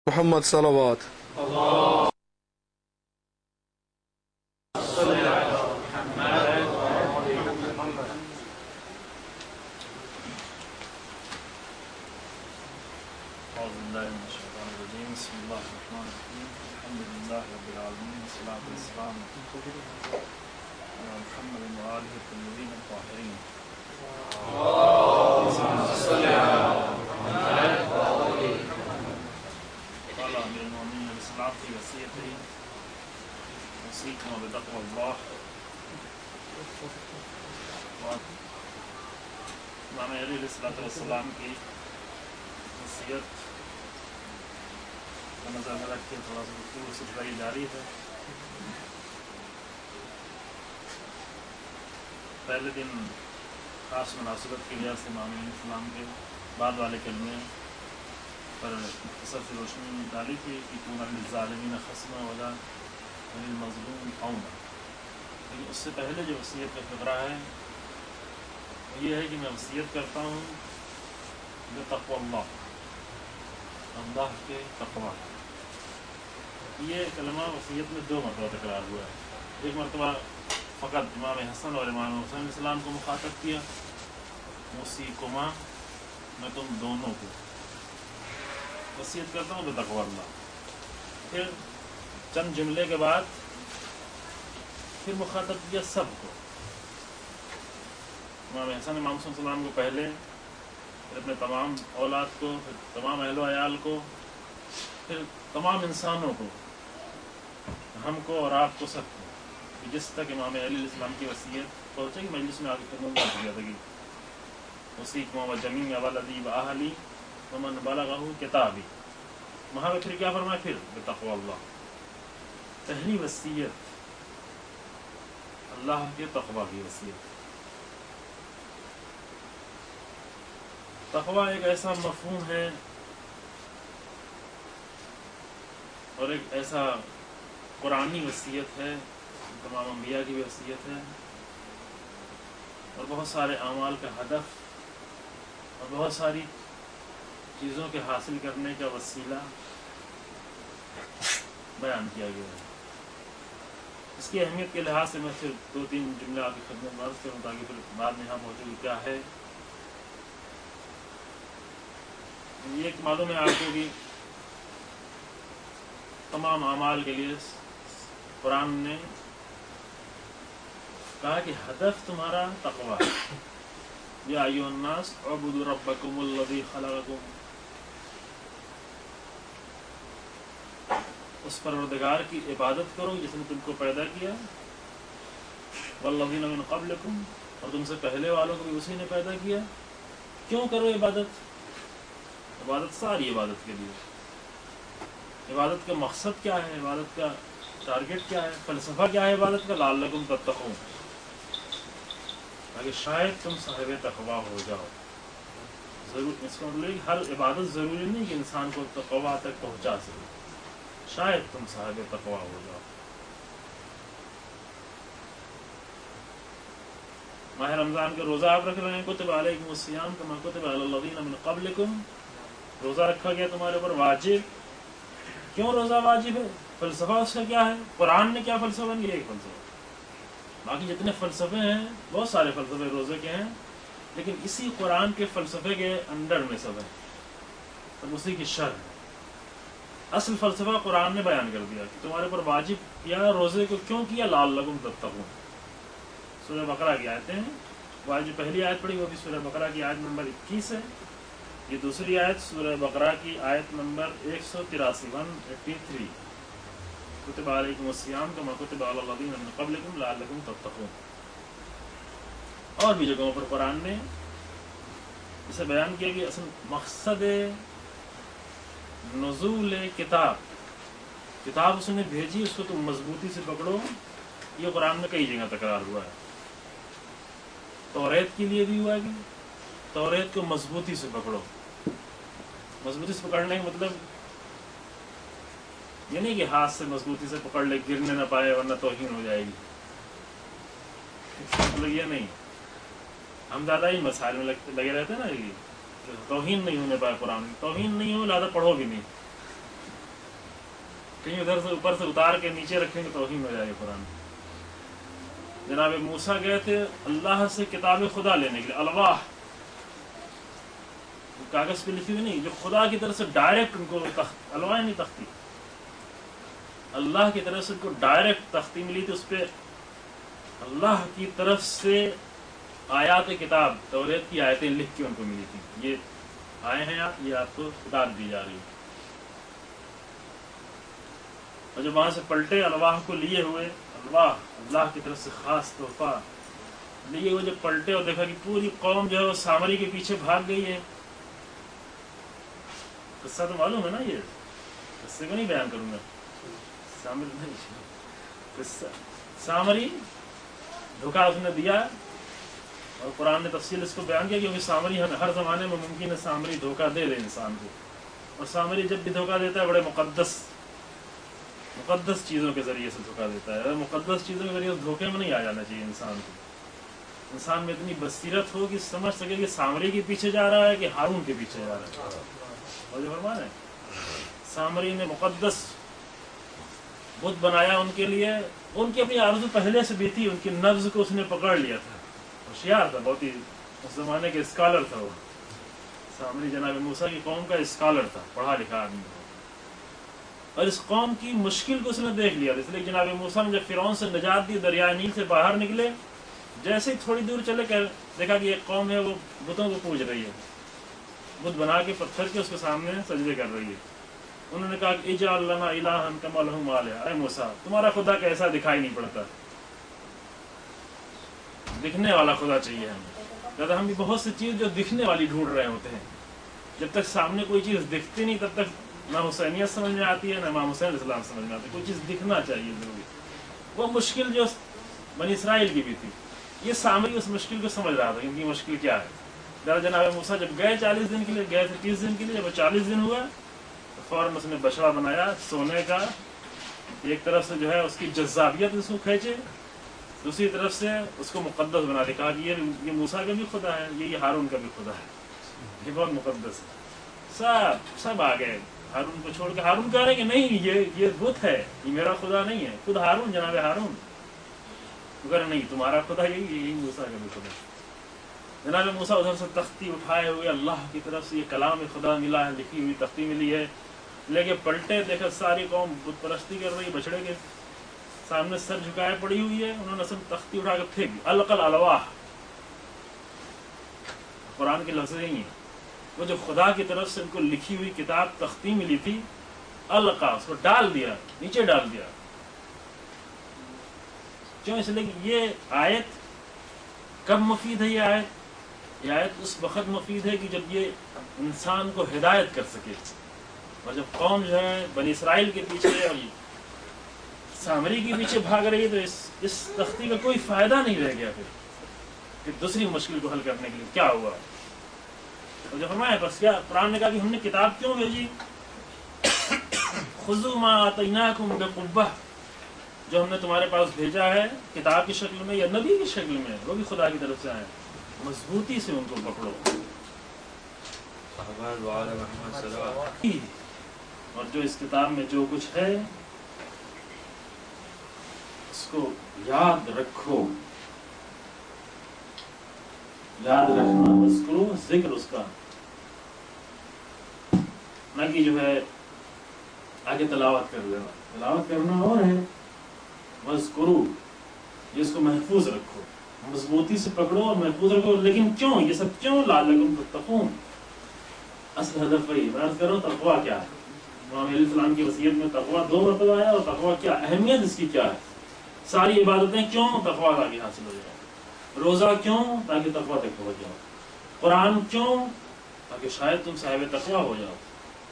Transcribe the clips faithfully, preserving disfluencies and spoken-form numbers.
محمد صلوات بسم الله الرحمن الرحيم الحمد لله رب العالمين والصلاة والسلام على محمد وآله الطيبين الطاهرين قال أمير المؤمنين بالصلاة في وصيته أوصيكم بتقوى الله. امام علی علیہ الصلوۃ والسلام کی وصیت نظر میں رکھ کے تھوڑا سا گفتگو سلسلہ جاری ہے. پہلے دن خاص مناسبت کی وجہ سے امام علیہ السلام کے بعد والے کلمے پر مختصر سی روشنی ڈالی تھی کہ کون للظالمین خصما ولا للمظلوم عونا. لیکن اس سے پہلے جو وصیت کا فقرہ ہے وہ یہ ہے کہ میں وصیت کرتا ہوں بتقوی اللہ، اللہ کے تقوی. یہ کلمہ وصیت میں دو مرتبہ تکرار ہوا ہے. ایک مرتبہ فقط امام حسن اور امام حسین علیہ السلام کو مخاطب کیا، موصیکما، میں تم دونوں کو وصیت کرتا ہوں بتقوی اللہ. پھر چند جملے کے بعد پھر مخاطب کیا سب کو، امام حسن امام حسین علیہ السلام کو پہلے، پھر اپنے تمام اولاد کو، پھر تمام اہل و عیال کو، پھر تمام انسانوں کو، ہم کو اور آپ کو، سب کو، جس تک امام علیہ السلام کی وصیت پہنچے گی. مجلس میں آگے فرمان دیا تھا کہ وصیکم وجمیع ولدی واہلی ومن بلغہ کتابی. وہاں پہ پھر کیا فرمایا؟ پھر بتقوی اللہ. پہلی وصیت اللہ کے تقوی کی وصیت. تقوی ایک ایسا مفہوم ہے اور ایک ایسا قرآنی وصیت ہے، تمام انبیاء کی بھی وصیت ہے، اور بہت سارے اعمال کا ہدف اور بہت ساری چیزوں کے حاصل کرنے کا وسیلہ بیان کیا گیا ہے. اس کی اہمیت کے لحاظ سے میں صرف دو تین جملے آپ کی خدمت میں عرض کروں تاکہ پھر بعد میں یہاں پہنچے کہ کیا ہے. یہ ایک معلوم ہے آپ کو کہ تمام اعمال کے لیے قرآن نے کہا کہ ہدف تمہارا تقوی ہے. یا ایھا الناس اعبدوا ربکم الذی خلقکم، اس پروردگار کی عبادت کرو جس نے تم کو پیدا کیا، والذین من قبلکم، اور تم سے پہلے والوں کو بھی اسی نے پیدا کیا. کیوں کرو عبادت؟ عبادت ساری عبادت کے لیے. عبادت کا مقصد کیا ہے؟ عبادت کا ٹارگٹ کیا ہے؟ فلسفہ کیا ہے عبادت کا؟ لعلکم تتقون، تاکہ شاید تم صاحب تقوی ہو جاؤ. ضرور اس کا مطلب ہر عبادت ضروری نہیں کہ انسان کو تقوی تک پہنچا سکے، شاید تم صاحب تقوی ہو جاؤ. ماہ رمضان کے روزہ آپ رکھ رہے ہیں، کتب علیکم الصیام کما کتب علی الذین من قبلکم. روزہ رکھا گیا تمہارے اوپر واجب. کیوں روزہ واجب ہے؟ فلسفہ اس کا کیا ہے؟ قرآن نے کیا فلسفہ نہیں؟ ایک فلسفہ. باقی جتنے فلسفے ہیں بہت سارے فلسفے روزے کے ہیں، لیکن اسی قرآن کے فلسفے کے انڈر میں سب ہیں، سب اسی کی شرح ہے. اصل فلسفہ قرآن نے بیان کر دیا کہ تمہارے اوپر واجب کیا روزے کو. کیوں کیا؟ لعلکم تتقون. سورہ بقرہ کی آیتیں ہیں. وہ آج جو پہلی آیت پڑھی وہ بھی سورہ بقرہ کی آیت نمبر اکیس ہے. یہ دوسری آیت سورہ بقرہ کی آیت نمبر ایک سو تراسی ون ایٹی تھری. کتب علیکم الصیام کما کتب علی الذین من قبلکم لعلکم تتقون. اور بھی جگہوں پر قرآن نے اسے بیان کیا کہ اصل مقصد نزول کتاب، کتاب اس نے بھیجی اس کو تم مضبوطی سے پکڑو. یہ قرآن میں کئی جگہ تکرار ہوا ہے. توریت کے لیے بھی ہوا کہ توریت کو مضبوطی سے پکڑو. مضبوطی سے پکڑنے کا مطلب یہ نہیں کہ ہاتھ سے مضبوطی سے پکڑ لے گرنے نہ پائے ورنہ توہین ہو جائے گی. مطلب یہ نہیں. ہم زیادہ ہی مسائل میں لگے رہتے ہیں نا، یہ توہین نہیں ہونے پائے قرآن. توہین نہیں ہو لہٰذا پڑھو بھی نہیں. کہیں ادھر سے اوپر سے اتار کے نیچے رکھیں گے توہین ہو جائے گا قرآن. جناب موسیٰ گئے تھے اللہ سے کتاب خدا لینے کے لیے، الواح کاغذ پہ لکھی ہوئی نہیں، جو خدا کی طرف سے ڈائریکٹ ان کو تخت، الواح نہیں تختی، اللہ کی طرف سے ان کو ڈائریکٹ تختی ملی تھی، اس پہ اللہ کی طرف سے آیات کتاب توریت کی آیتیں لکھ کے ان کو ملی تھی. یہ آئے ہیں آپ، یہ آپ کو کتاب دی جا رہی ہے. اور جب وہاں سے پلٹے الواح کو لیے ہوئے، الواح اللہ کی طرف سے خاص تحفہ لیے ہوئے، جب پلٹے اور دیکھا کہ پوری قوم جو ہے وہ سامری کے پیچھے بھاگ گئی ہے. قصہ تو معلوم ہے نا، یہ قصے کو نہیں بیان کروں گا. سامری نہیں، قصہ سامری دھوکہ اس نے دیا، اور قرآن نے تفصیل اس کو بیان کیا کیونکہ سامری ہر زمانے میں ممکن ہے سامری دھوکہ دے دے انسان کو. اور سامری جب بھی دھوکہ دیتا ہے بڑے مقدس مقدس چیزوں کے ذریعے سے دھوکہ دیتا ہے. مقدس چیزوں کے ذریعے دھوکے میں نہیں آ جانا چاہیے انسان کو. انسان میں اتنی بصیرت ہو کہ سمجھ سکے کہ سامری کے پیچھے جا رہا ہے کہ ہارون کے پیچھے جا رہا ہے. اور جو فرمان ہے سامری نے مقدس بت بنایا ان کے لیے، ان کی اپنی آرزو پہلے سے بھی تھی، ان کی نبض کو اس نے پکڑ لیا تھا. ہوشیار تھا بہت ہی، اس زمانے کے اسکالر تھا وہ سامری. جناب موسیٰ کی قوم کا اسکالر تھا، پڑھا لکھا آدمی تھا، اور اس قوم کی مشکل کو اس نے دیکھ لیا. اس لیے جناب موسیٰ نے جب فرعون سے نجات دی، دریائے نیل سے باہر نکلے، جیسے ہی تھوڑی دور چلے کہ دیکھا کہ ایک قوم ہے وہ بتوں کو پوج رہی ہے، بت بنا کے پتھر کے اس کے سامنے سجدے کر رہی ہے. انہوں نے کہا کہ اجعل لنا الہا کما لہم آلہہ، اے موسیٰ تمہارا خدا کیسا دکھائی نہیں پڑتا، دکھنے والا خدا چاہیے ہمیں. کہتا ہم بھی بہت سی چیز جو دکھنے والی ڈھونڈ رہے ہوتے ہیں، جب تک سامنے کوئی چیز دکھتی نہیں تب تک نہ حسینیت سمجھ میں آتی ہے نہ امام حسین علیہ السلام سمجھ میں آتی ہے. کوئی چیز دکھنا چاہیے ضروری. وہ مشکل جو بنی اسرائیل کی بھی تھی، یہ سامری اس مشکل کو سمجھ رہا تھا کہ ان کی مشکل کیا ہے. ذرا جناب موسیٰ جب گئے چالیس دن کے لیے، گئے تھے تیس دن کے لیے، جب وہ چالیس دن ہوا تو فوراً اس نے بچڑا بنایا سونے کا. ایک طرف سے جو ہے اس کی جذابیت اس کو کھینچے، دوسری طرف سے اس کو مقدس بنا دے. کہا کہ یہ یہ موسیٰ کا بھی خدا ہے، یہ ہارون کا بھی خدا ہے، یہ بہت مقدس ہے. سب سب آ گئے ہارون کو چھوڑ کے. ہارون کہہ رہے کہ نہیں یہ یہ بت ہے، یہ میرا خدا نہیں ہے، خود ہارون جناب ہارون. اگر نہیں تمہارا خدا یہی یہی موسیٰ کا بھی خدا. جناب موسیٰ ادھر سے تختی اٹھائے ہوئے اللہ کی طرف سے یہ کلام خدا ملا ہے، لکھی ہوئی تختی ملی ہے، لے کے پلٹے. دیکھا ساری قوم بت پرستی کر رہی، بچڑے کے سامنے سر جھکائے پڑی ہوئی ہے. انہوں نے سب تختی اٹھا کے پھینک. القل الواح قرآن کے لفظ نہیں ہیں، وہ جو خدا کی طرف سے ان کو لکھی ہوئی کتاب تختی ملی تھی، القا اس کو ڈال دیا، نیچے ڈال دیا. کیوں؟ اس لیے کہ یہ آیت کب مفید ہے؟ یہ آیت یہ آیت اس وقت مفید ہے کہ جب یہ انسان کو ہدایت کر سکے. اور جب قوم جو ہے بنی اسرائیل کے پیچھے اور سامری کے پیچھے بھاگ رہی ہے تو اس اس تختی کا کوئی فائدہ نہیں رہ گیا پھر کہ دوسری مشکل کو حل کرنے کے لیے کیا ہوا. اور جو فرمایا بس کیا قرآن نے کہا کہ ہم نے کتاب کیوں بھیجی؟ خذوا ما آتیناکم بقوۃ، جو ہم نے تمہارے پاس بھیجا ہے کتاب کی شکل میں یا نبی کی شکل میں، وہ بھی خدا کی طرف سے آئے، مضبوطی سے ان کو پکڑو. اور جو اس کتاب میں جو کچھ ہے اس کو یاد رکھو. یاد رکھنا، اذکرو، ذکر اس کا، نہ کہ جو ہے آگے تلاوت کر لینا. تلاوت کرنا اور ہے، وذکرو، یہ اس کو محفوظ رکھو، مضبوطی سے پکڑو اور محفوظ رکھو. لیکن کیوں یہ سب کیوں؟ لعلکم تتقون. اصل ہدف وہی میں عرض کر رہا ہوں. تقویٰ کیا ہے؟ امام علیہ السلام کی وصیت میں تقویٰ دو مرتبہ آیا. اور تقویٰ کیا اہمیت اس کی کیا ہے؟ ساری عبادتیں کیوں؟ تقویٰ تاکہ حاصل ہو جائے. روزہ کیوں؟ تاکہ تقویٰ تک پہنچ جاؤ. قرآن کیوں؟ تاکہ شاید تم صاحب تقویٰ ہو جاؤ.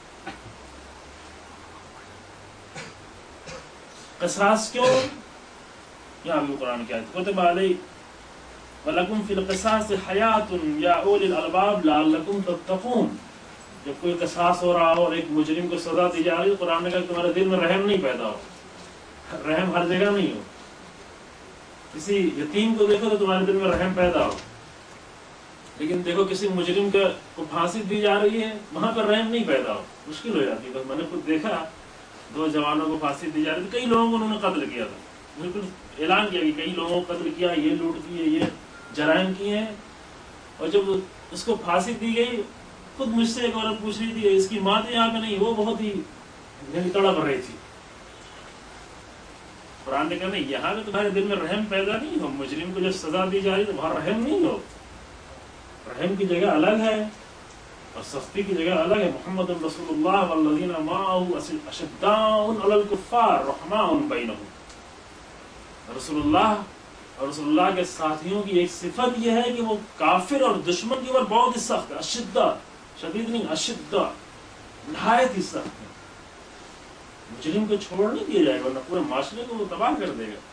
قصاص کیوں؟ یہاں بھی قرآن کیا ہے؟ کتب علیہ وَلَكُمْ فِي الْقِصَاصِ حَيَاةٌ يَا أُولِي الْأَلْبَابِ لَعَلَّكُمْ تَتَّقُونَ. جب کوئی قصاص ہو رہا ہو اور ایک مجرم کو سزا دی جا رہی ہے، قرآن نے کہا کہ تمہارے دل میں رحم نہیں پیدا ہو. رحم ہر جگہ نہیں ہو. کسی یتیم کو دیکھو تو تمہارے دل میں رحم پیدا ہو، لیکن دیکھو کسی مجرم کو پھانسی دی جا رہی ہے، وہاں پر رحم نہیں پیدا ہو. مشکل ہو جاتی ہے. بس میں نے خود دیکھا دو جوانوں کو پھانسی دی جا رہی تھی، کئی لوگوں کو انہوں نے قتل کیا تھا، بالکل اعلان کیا کہ کئی لوگوں کو قتل کیا، یہ لوٹ کیے، یہ جرائم کیے ہیں. اور جب اس کو پھانسی دی گئی، خود مجھ سے ایک عورت پوچھ رہی تھی، اس کی ماں تو یہاں پہ نہیں، وہ بہت ہی یعنی تڑپ رہی تھی. قرآن نے کہا نہیں، یہاں پہ تمہارے دل میں رحم پیدا نہیں ہو، مجرم کو جب سزا دی جا رہی تو وہاں رحم نہیں ہو. رحم کی جگہ الگ ہے اور سختی کی جگہ الگ ہے. محمد رسول اللہ والذین معہ اشداء علی الکفار رحماء بینہم. رسول اللہ اور رسول اللہ کے ساتھیوں کی ایک صفت یہ ہے کہ وہ کافر اور دشمن کے اوپر بہت ہی سخت ہے. اشداء، شدید نہیں، اشداء، نہایت ہی سخت ہے. مجرم کو چھوڑ نہیں دیا جائے گا ورنہ پورے معاشرے کو وہ تباہ کر دے گا.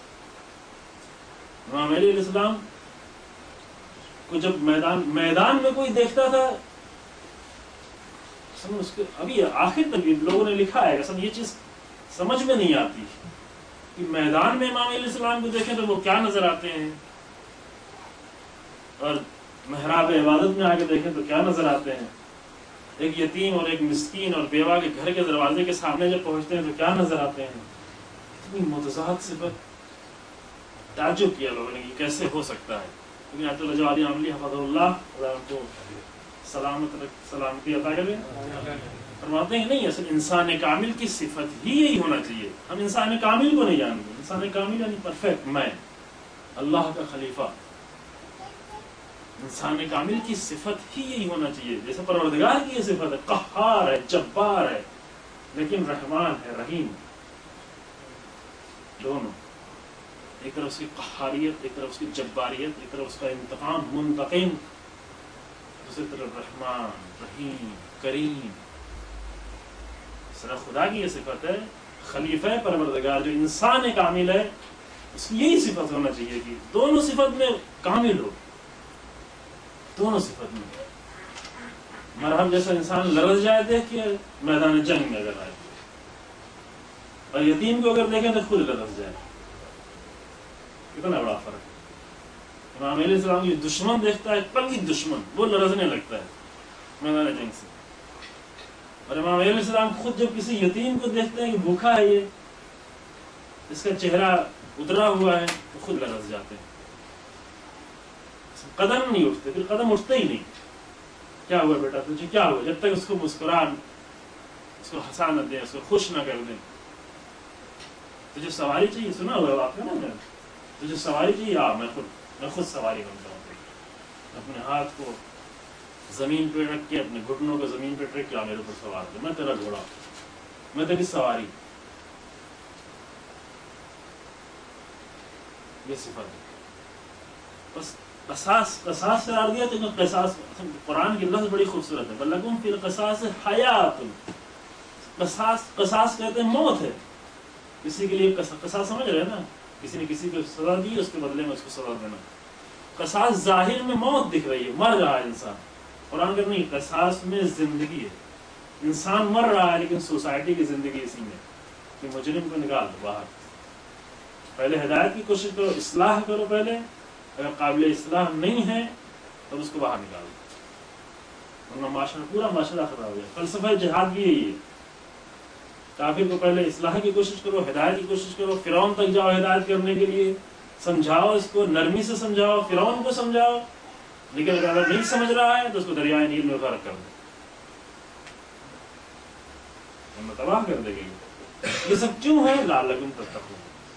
امام علی علیہ السلام کو جب میدان میدان میں کوئی دیکھتا تھا، اس کے ابھی آخر تک لوگوں نے لکھا ہے کہ یہ چیز سمجھ میں نہیں آتی کہ میدان میں امام علیہ السلام کو دیکھیں تو وہ کیا نظر آتے ہیں، اور محراب عبادت میں آ کے دیکھیں تو کیا نظر آتے ہیں. ایک یتیم اور ایک مسکین اور بیوہ کے گھر کے دروازے کے سامنے جب پہنچتے ہیں تو کیا نظر آتے ہیں. اتنی متضاد صفت. تعجب کیا لوگوں نے کہ کیسے ہو سکتا ہے. لیکن آیت اللہ جوادی عملی حفظ اللہ اللہ کو سلامت سلامتی عطا کرے، فرماتے ہیں نہیں، اصل انسان کامل کی صفت ہی یہی ہونا چاہیے. ہم انسان کامل کو نہیں جانتے. انسان کامل یعنی پرفیکٹ، میں اللہ کا خلیفہ. انسان کامل کی صفت ہی یہی ہونا چاہیے. جیسے پروردگار کی یہ صفت ہے، قہار ہے، جبار ہے، لیکن رحمان ہے، رحیم. دونوں، ایک طرف اس کی قہاریت، ایک طرف اس کی جباریت، ایک طرف اس کا انتقام، منتقم، دوسری طرف رحمان، رحیم، کریم. صرف خدا کی یہ صفت ہے. خلیفہ پروردگار جو انسان کامل ہے، اس کی یہی صفت ہونا چاہیے کہ دونوں صفت میں کامل ہو. دونوں صفت میں مرہم جیسا انسان لرز جائے دیکھ کے میدان جنگ میں اگر آئے، اور یتیم کو اگر دیکھیں تو خود لرز جائے. کتنا بڑا فرق ہے. امام علیہ السلام کی دشمن دیکھتا ہے، پنگی دشمن، وہ لرزنے لگتا ہے میدان جنگ سے. اور امام علیہ السلام خود جب کسی یتیم کو دیکھتے ہیں کہ بھوکا ہے، یہ اس کا چہرہ اترا ہوا ہے، تو خود لرز جاتے ہیں. قدم نہیں اٹھتے، پھر قدم اٹھتے ہی نہیں. کیا ہوا بیٹا تجھے، کیا ہوا، جب تک اس کو مسکران، اس کو ہنسا نہ دیں، اس کو خوش نہ کر دیں. تجھے سواری چاہیے، سنا ہوا واقعہ نا، میں تجھے سواری چاہیے، آ میں خود میں خود سواری بنتا ہوں. اپنے ہاتھ کو زمین پہ رکھ کے، اپنے گھٹنوں کو زمین پہ رکھ کے آ میرے اوپر سوار دے، میں تیرا گھوڑا، میں تیری سواری. یہ صفت ہے. بس قصاص قصاص قرار دیا تو قصاص، قرآن کی لفظ بڑی خوبصورت ہے. بلکم فی القصاص حیات. قصاص قصاص کہتے ہیں موت ہے. کسی کے لیے قصاص سمجھ رہے ہیں نا، کسی نے کسی کو سزا دی، اس کے بدلے میں اس کو سزا دینا. قصاص ظاہر میں موت دکھ رہی ہے، مر رہا ہے انسان. قرآن کہ نہیں، قصاص میں زندگی ہے. انسان مر رہا ہے لیکن سوسائٹی کی زندگی اسی میں کہ مجرم کو نکال دو باہر. پہلے ہدایت کی کوشش کرو، اصلاح کرو پہلے. اگر قابل اصلاح نہیں ہے تو اس کو باہر نکال دو، ورنہ معاشرہ پورا معاشرہ خراب ہو جائے. فلسفہ جہاد بھی یہی ہے. کافر کو پہلے اصلاح کی کوشش کرو، ہدایت کی کوشش کرو. فرعون تک جاؤ ہدایت کرنے کے لیے، سمجھاؤ، اس کو نرمی سے سمجھاؤ، فرعون کو سمجھاؤ. لیکن اگر نہیں سمجھ رہا ہے تو اس کو دریائے نیل میں غرق کر دو، ہم تباہ کر دے گی. یہ سب کیوں ہے؟ لعلکم تتقون.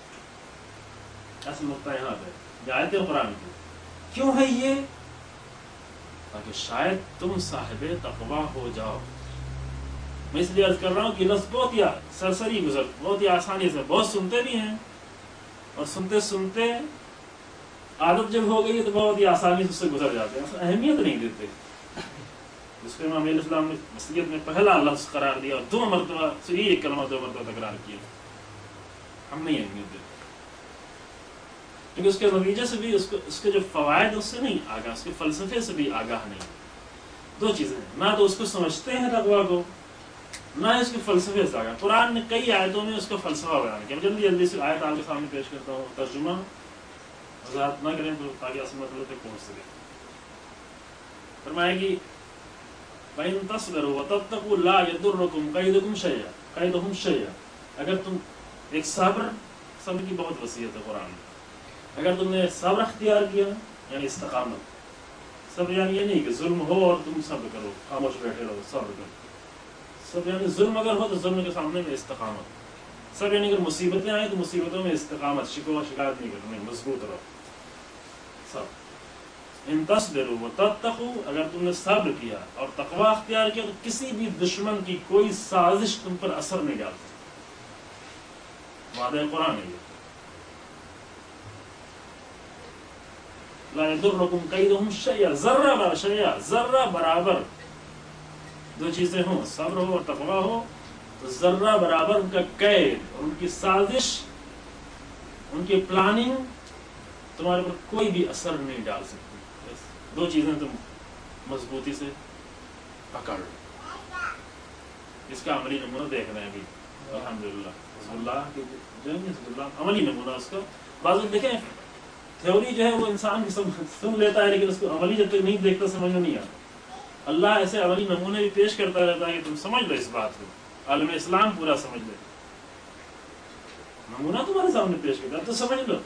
اصل نقطہ یہاں پہ آیت قرآن کی کیوں ہے یہ؟ تاکہ شاید تم صاحب تقویٰ ہو جاؤ. میں اس لیے عرض کر رہا ہوں کہ لفظ بہت ہی سرسری گزر، بہت ہی آسانی سے، بہت سنتے بھی ہیں، اور سنتے سنتے عادت جب ہو گئی ہے تو بہت ہی آسانی سے اس سے گزر جاتے ہیں، اہمیت نہیں دیتے. جس کو امام علیہ السلام نے وصیت میں پہلا لفظ قرار دیا اور دو مرتبہ سے ایک کلمہ دو مرتبہ تکرار کیا، ہم نہیں اہمیت دیتے. کیونکہ اس کے نتیجے سے بھی، اس کو اس کے جو فوائد اس سے نہیں آگاہ، اس کے فلسفے سے بھی آگاہ نہیں. دو چیزیں ہیں، نہ تو اس کو سمجھتے ہیں تقویٰ کو، نہ اس کے فلسفے سے آگاہ. قرآن نے کئی آیتوں میں اس کا فلسفہ بیان کیا. میں جلدی جلدی سے آیت آپ کے سامنے پیش کرتا ہوں، ترجمہ وضاحت نہ کریں تو تاکہ اصل مطلب تک پہنچ سکے. فرمائے گی وَإِن تَصْبِرُوا وَتَتَّقُوا لَا يَضُرُّكُمْ كَيْدُكُمْ شَيْئًا. قیدہم شیئا، اگر تم ایک صبر، صبر کی بہت وصیت ہے قرآن میں، اگر تم نے صبر اختیار کیا یعنی استقامت، صبر یعنی یہ نہیں کہ ظلم ہو اور تم صبر کرو، خاموش بیٹھے رہو، صبر کرو. صبر یعنی ظلم اگر ہو تو ظلم کے سامنے میں استقامت. صبر یعنی اگر مصیبتیں آئیں تو مصیبتوں میں استقامت، شکوہ شکایت نہیں کرو، نہیں، مضبوط رہو. صبر. ان تصبروا وتتقوا، اگر تم نے صبر کیا اور تقوی اختیار کیا تو کسی بھی دشمن کی کوئی سازش تم پر اثر نہیں ڈال سکتی. وعدہ قرآن ہے یہ. لا یضرکم کیدہم شیئا، ذرہ برابر شیئا، ذرہ برابر دو چیزیں ہوں، صبر ہو اور تقوی ہو تو ذرہ برابر ان کا قید اور ان کی سازش، ان کی پلاننگ تمہارے پر کوئی بھی اثر نہیں ڈال سکتی. دو چیزیں تم مضبوطی سے پکڑ لو. اس کا عملی نمونہ دیکھ رہے ہیں ابھی الحمدللہ. حزب اللہ کے جو ہے حزب اللہ عملی نمونہ اس کا. بعض لوگ دیکھیں تھیوری جو ہے وہ انسان کی سن لیتا ہے لیکن اس کو عملی جب تک نہیں دیکھتا سمجھ میں نہیں آتا. اللہ ایسے عملی نمونے بھی پیش کرتا رہتا ہے کہ تم سمجھ لو اس بات کو، عالم اسلام پورا سمجھ لے. نمونہ تمہارے سامنے پیش کرتا ہے تو سمجھ لو،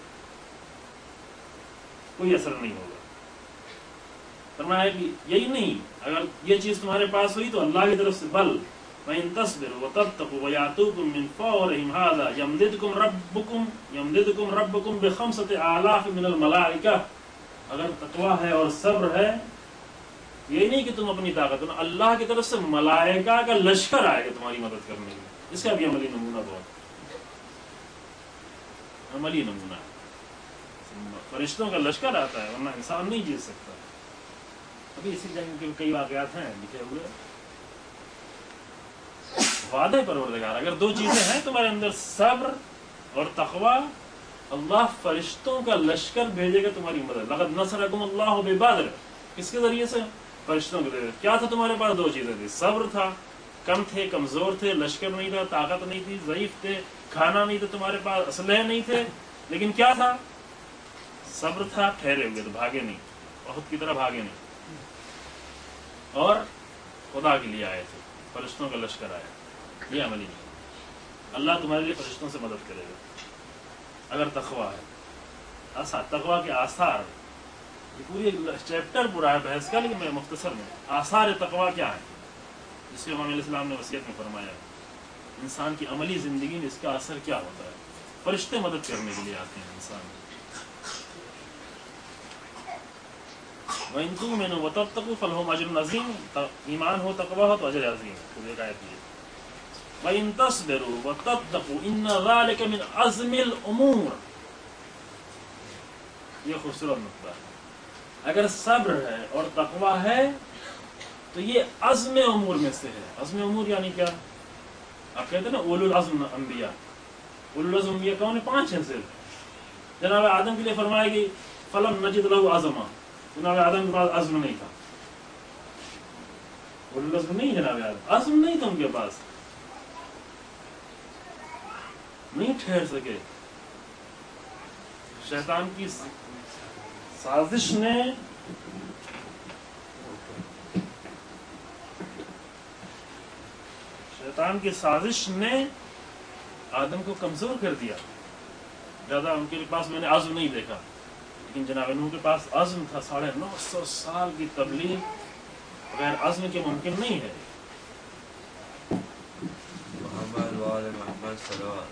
کوئی اثر نہیں ہوگا. فرمایا کہ یہی نہیں، اگر یہ چیز تمہارے پاس ہوئی تو اللہ کی طرف سے بل وَإِن تَصْبِرُوا وَتَتَّقُوا وَيَأْتُوكُم مِّن فَوْرِهِمْ هَٰذَا يَمْدِدْكُمْ رَبُّكُمْ يَمْدِدْكُمْ رَبُّكُمْ بِخَمْسَةِ آلَافٍ مِّنَ الْمَلَائِكَةِ. اگر تقویٰ ہے اور صبر ہے، یہ نہیں کہ تم اپنی طاقت، اللہ کی طرف سے ملائکہ کا لشکر آئے گا تمہاری مدد کرنے کے لیے. اس کا بھی عملی نمونہ بہت عملی نمونہ ہے. فرشتوں کا لشکر آتا ہے ورنہ انسان نہیں جیت سکتا. ابھی اسی جنگ کے کئی واقعات ہیں لکھے ہوئے. وعدہ پروردگار، اگر دو چیزیں ہیں تمہارے اندر، صبر اور تقوی، اللہ فرشتوں کا لشکر بھیجے گا تمہاری مدد. لقد نصرکم اللہ ببدر، کس کے ذریعے سے؟ فرشتوں کے ذریعے. کیا تھا تمہارے پاس؟ دو چیزیں تھی، صبر تھا، کم تھے، کمزور تھے، لشکر نہیں تھا، طاقت نہیں تھی، ضعیف تھے، کھانا نہیں تھا تمہارے پاس، اسلحے نہیں تھے، لیکن کیا تھا؟ صبر تھا. ٹھہرے ہوئے تو بھاگے نہیں، احد کی طرح بھاگے نہیں، اور خدا کے لیے آئے تھے، فرشتوں کا لشکر آیا. یہ عملی نہیں. اللہ تمہارے لیے فرشتوں سے مدد کرے گا اگر تقوی ہے. آثار تقوی کے آثار، یہ پوری چیپٹر پورا ہے بحث کا، لیکن میں مختصر میں آثار تقوی کیا ہے جس کو امام علیہ السلام نے وصیت میں فرمایا ہے، انسان کی عملی زندگی میں اس کا اثر کیا ہوتا ہے. فرشتے مدد کرنے کے لیے آتے ہیں انسان. وَإِن تُؤْمِنُوا وَتَتَّقُوا فَلَهُمْ أَجْرٌ عَظِيمٌ. ایمان ہو، تقوی ہو تو اجر عظیم ہے. تو ایک آیت یہ وَإِن تَصْبِرُوا وَتَتَّقُوا إِنَّ ذَلِكَ مِنْ عَزْمِ الْأُمُورِ. یہ خوبصورت نقطہ ہے. اگر صبر ہے اور تقوی ہے تو یہ عزم امور میں سے ہے. عزم امور یعنی کیا؟ آپ کہتے ہیں نا اولو العزم انبیاء. اولو العزم انبیاء کون ہیں؟ پانچ ہیں صرف. جناب آدم کے لیے فرمایا کہ فلم نجد لہو عزما، جناب آدم کے پاس عزم نہیں تھا. اولو العزم نہیں جناب آدم، عزم نہیں تھا ان کے پاس، نہیں ٹھہر سکے. شیطان کی سازش نے شیطان کی سازش نے آدم کو کمزور کر دیا. زیادہ ان کے پاس میں نے عزم نہیں دیکھا، لیکن جناب نوح کے پاس عزم تھا. ساڑھے نو سو سال کی تبلیغ بغیر عزم کے ممکن نہیں ہے. محمد وآل محمد صلوات.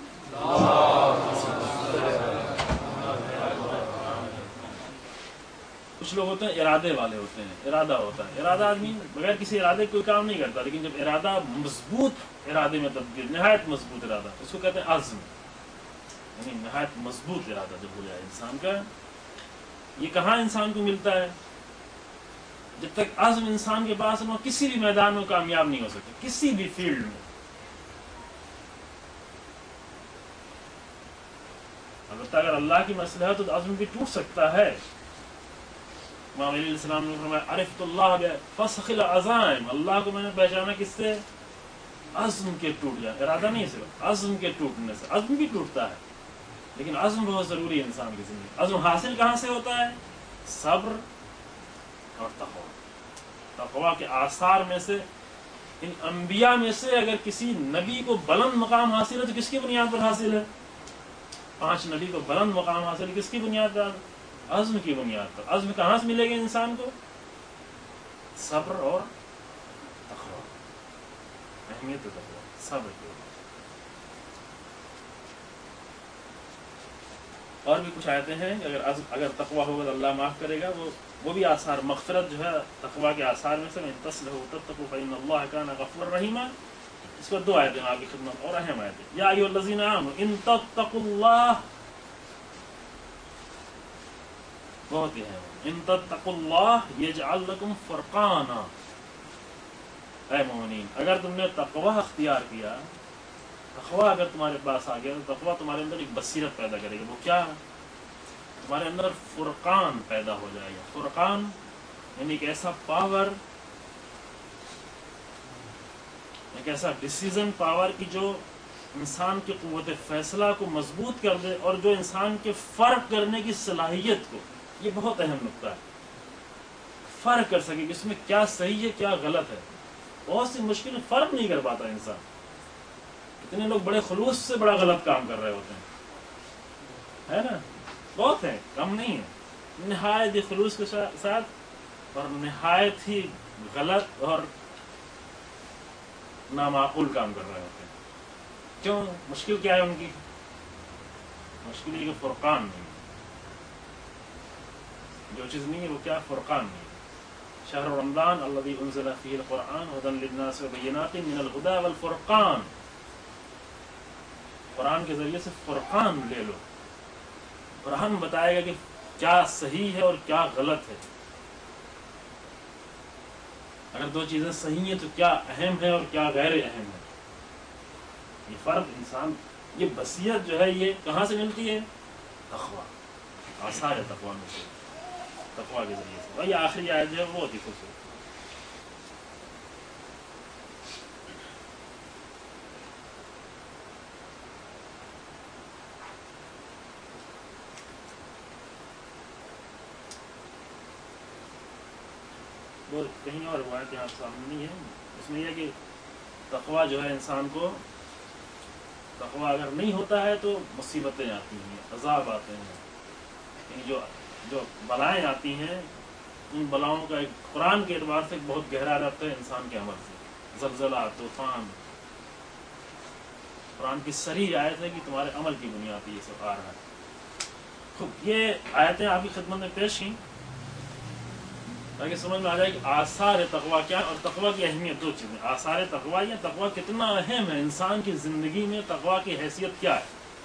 کچھ لوگ ہوتے ہیں ارادے والے ہوتے ہیں، ارادہ ہوتا ہے. ارادہ آدمی بغیر کسی ارادے کوئی کام نہیں کرتا، لیکن جب ارادہ مضبوط ارادے میں تبدیل، نہایت مضبوط ارادہ، اس کو کہتے ہیں عزم، یعنی نہایت مضبوط ارادہ جب ہو جائے انسان کا. یہ کہاں انسان کو ملتا ہے؟ جب تک عزم انسان کے پاس نہ ہو کسی بھی میدان میں کامیاب نہیں ہو سکتا، کسی بھی فیلڈ میں. البتہ اگر اللہ کی مصلحت تو عزم بھی ٹوٹ سکتا ہے. امام علیہ السلام نے فرمایا عرفت اللہ بفسخ العزائم، اللہ کو میں نے پہچانا کس سے؟ عزم کے ٹوٹ جائے. ارادہ نہیں صرف عزم کے ٹوٹنے سے. عزم بھی ٹوٹتا ہے لیکن عزم بہت ضروری ہے انسان کی زندگی. عزم حاصل کہاں سے ہوتا ہے؟ صبر اور تقوی. تقوی کے آثار میں سے ان انبیاء میں سے اگر کسی نبی کو بلند مقام حاصل ہے تو کس کی بنیاد پر حاصل ہے؟ پانچ نبی کو بلند مقام حاصل کس کی بنیاد پر؟ عزم کی بنیاد پر. عزم کہاں سے ملے گا انسان کو؟ صبر اور تقویٰ. اہمیت تقویٰ صبر کی. اور بھی کچھ آیتیں ہیں کہ اگر اگر تقویٰ ہوگا تو اللہ معاف کرے گا. وہ وہ بھی آثار مغفرت جو ہے تقویٰ کے آثار میں سے ان تصلحوا وتتقوا فإن اللہ کان غفورا رحیما. اس پر دو آیتیں آپ کی خدمت اور اہم آیتیں. یا ایھا الذین آمنوا ان تتقوا اللہ، بہت ہی اہم، ان تتقوا اللہ یجعل لکم فرقانا. اے مومنین اگر تم نے تقویٰ اختیار کیا، تقویٰ اگر تمہارے پاس آ گیا تو تقویٰ تمہارے اندر ایک بصیرت پیدا کرے گا. وہ کیا؟ تمہارے اندر فرقان پیدا ہو جائے گا. فرقان یعنی ایک ایسا پاور، ایک ایسا ڈیسیزن پاور کی جو انسان کی قوت فیصلہ کو مضبوط کر دے اور جو انسان کے فرق کرنے کی صلاحیت کو، یہ بہت اہم نقطہ ہے، فرق کر سکے کہ اس میں کیا صحیح ہے کیا غلط ہے. بہت سی مشکل فرق نہیں کر پاتا انسان. اتنے لوگ بڑے خلوص سے بڑا غلط کام کر رہے ہوتے ہیں، ہے نا؟ بہت ہیں، کم نہیں ہیں، نہایت ہی خلوص کے ساتھ اور نہایت ہی غلط اور نامعقول کام کر رہے ہوتے ہیں. کیوں؟ مشکل کیا ہے ان کی؟ مشکل یہ کہ فرقان نہیں، جو چیز نہیں ہے وہ کیا؟ فرقان نہیں. شہر رمضان الذی انزل فیہ القرآن ھدی للناس وبینات من الھدی والفرقان. قرآن کے ذریعے سے فرقان لے لو. قرآن بتائے گا کہ کیا صحیح ہے اور کیا غلط ہے. اگر دو چیزیں صحیح ہیں تو کیا اہم ہے اور کیا غیر اہم ہے. یہ فرق انسان، یہ بصیرت جو ہے یہ کہاں سے ملتی ہے؟ تقویٰ، آثار تقویٰ میں سے، تقویٰ کے ذریعے سے. اور یہ آخری آیت جو ہے وہ بہت ہی خوبصورت. وہ کہیں اور روایت آپ سامنے نہیں ہے. اس میں یہ کہ تقویٰ جو ہے انسان کو، تقویٰ اگر نہیں ہوتا ہے تو مصیبتیں آتی ہیں، عذاب آتے ہیں، یعنی جو جو بلائیں آتی ہیں ان بلاؤں کا ایک قرآن کے اعتبار سے بہت گہرا ربط ہے انسان کے عمل سے. زلزلہ، طوفان، قرآن کی صریح آیت ہے کہ تمہارے عمل کی بنیاد پہ یہ سب آ رہا ہے. خوب، یہ آیتیں آپ کی خدمت میں پیش ہیں تاکہ سمجھ میں آ جائے کہ آثار تقویٰ کیا ہے اور تقویٰ کی اہمیت. دو چیزیں، آثار تقویٰ یا تقویٰ کتنا اہم ہے انسان کی زندگی میں، تقویٰ کی حیثیت کیا ہے،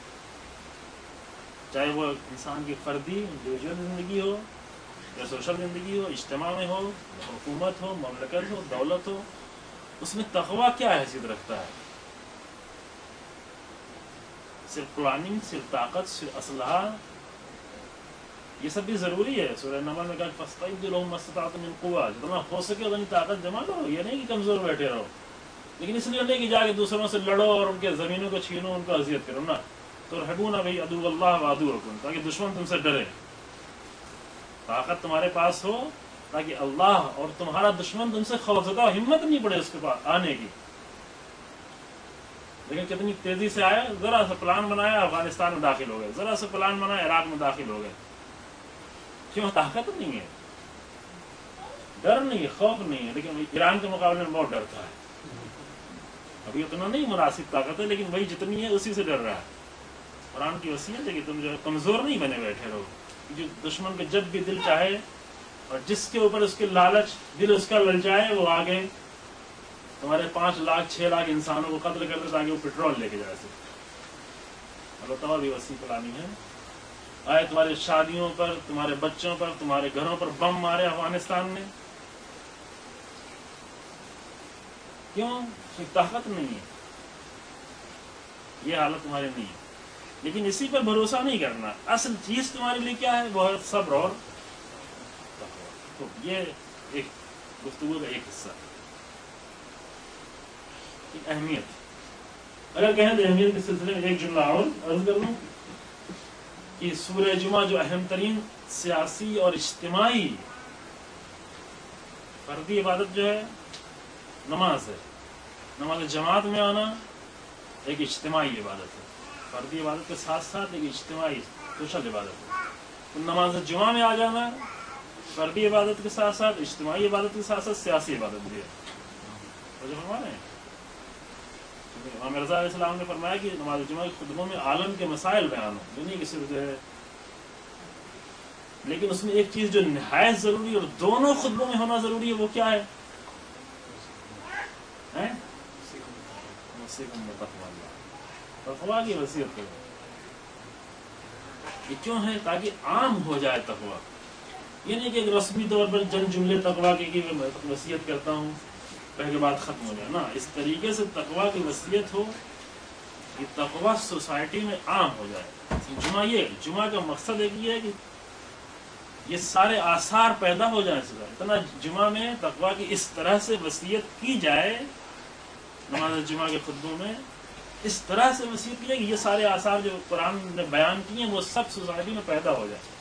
چاہے وہ انسان کی فردی انڈیویجول زندگی ہو یا سوشل زندگی ہو، اجتماع میں ہو، حکومت ہو، مملکت ہو، دولت ہو. اس میں تقویٰ کیا حیثیت رکھتا ہے؟ صرف پلاننگ، صرف طاقت، صرف اسلحہ، یہ سب بھی ضروری ہے. سورہ نمل میں کہا فاستعدوا لهم ما استطعتم من قوة، جتنا ہو سکے اتنی طاقت جمع کرو. یہ نہیں کہ کمزور بیٹھے رہو، لیکن اس لیے نہیں کہ جا کے دوسروں سے لڑو اور ان کے زمینوں کو چھینو، ان کو اذیت کرو. نہ ترحبون بھائی عدو اللہ و عدوکم، تاکہ دشمن تم سے ڈرے. طاقت تمہارے پاس ہو تاکہ اللہ اور تمہارا دشمن تم سے خوفزدہ، ہمت نہیں پڑے اس کے پاس آنے کی. لیکن کتنی تیزی سے آیا، ذرا سا پلان بنایا افغانستان میں داخل ہو گئے، ذرا سا پلان بنایا عراق میں داخل ہو گئے. کیوں؟ طاقت نہیں ہے، ڈر نہیں ہے، خوف نہیں ہے. لیکن ایران کے مقابلے میں بہت ڈرتا ہے. ابھی اتنا نہیں مناسب طاقت ہے، لیکن وہی جتنی ہے اسی سے ڈر رہا ہے. قرآن کی وصیت ہے کہ تم جو ہے کمزور نہیں بنے بیٹھے رہو. جو دشمن کے جب بھی دل چاہے اور جس کے اوپر اس کے لالچ دل اس کا للچائے، وہ آگے تمہارے پانچ لاکھ چھ لاکھ انسانوں کو قتل کر دے تاکہ وہ پیٹرول لے کے جا سکے. البتہ بھی وسیع پلانی ہے. آئے تمہاری شادیوں پر، تمہارے بچوں پر، تمہارے گھروں پر بم مارے افغانستان میں. کیوں؟ طاقت نہیں ہے، یہ حالت تمہاری نہیں ہے. لیکن اسی پر بھروسہ نہیں کرنا. اصل چیز تمہارے لیے کیا ہے؟ وہ ہے صبر اور تقویٰ. تو یہ ایک گفتگو کا ایک حصہ اہمیت. اگر کہیں تو اہمیت کے سلسلے میں ایک جملہ اور عرض کر لوں کہ سورہ جمعہ جو اہم ترین سیاسی اور اجتماعی فردی عبادت جو ہے نماز ہے. نماز جماعت میں آنا ایک اجتماعی عبادت ہے، فردی عبادت کے ساتھ ساتھ ایک اجتماعی سوشل عبادت ہے. تو نماز جمعہ میں آ جانا فردی عبادت کے ساتھ ساتھ اجتماعی عبادت کے ساتھ ساتھ سیاسی عبادت بھی ہے. جو فرما رہے ہیں امام رضا علیہ السلام نے فرمایا کہ نماز جمعہ کے خطبوں میں عالم کے مسائل بیان ہو، یہ نہیں کہ صرف جو ہے، لیکن اس میں ایک چیز جو نہایت ضروری اور دونوں خطبوں میں ہونا ضروری ہے وہ کیا ہے؟ تقویٰ کی وصیت کرو. یہ کیوں ہے؟ تاکہ عام ہو جائے تقویٰ. یہ نہیں کہ ایک رسمی طور پر جن جملے تقویٰ کی میں وصیت کرتا ہوں پہلے بات ختم ہو جائے نا. اس طریقے سے تقویٰ کی وصیت ہو کہ تقویٰ سوسائٹی میں عام ہو جائے. جمعہ یہ جمعہ کا مقصد ایک یہ ہے کہ یہ سارے آثار پیدا ہو جائیں. اتنا جمعہ میں تقویٰ کی اس طرح سے وصیت کی جائے، نماز جمعہ کے خطبوں میں اس طرح سے وصیت کی جائے کہ یہ سارے آثار جو قرآن نے بیان کیے ہیں وہ سب سوسائٹی میں پیدا ہو جائے.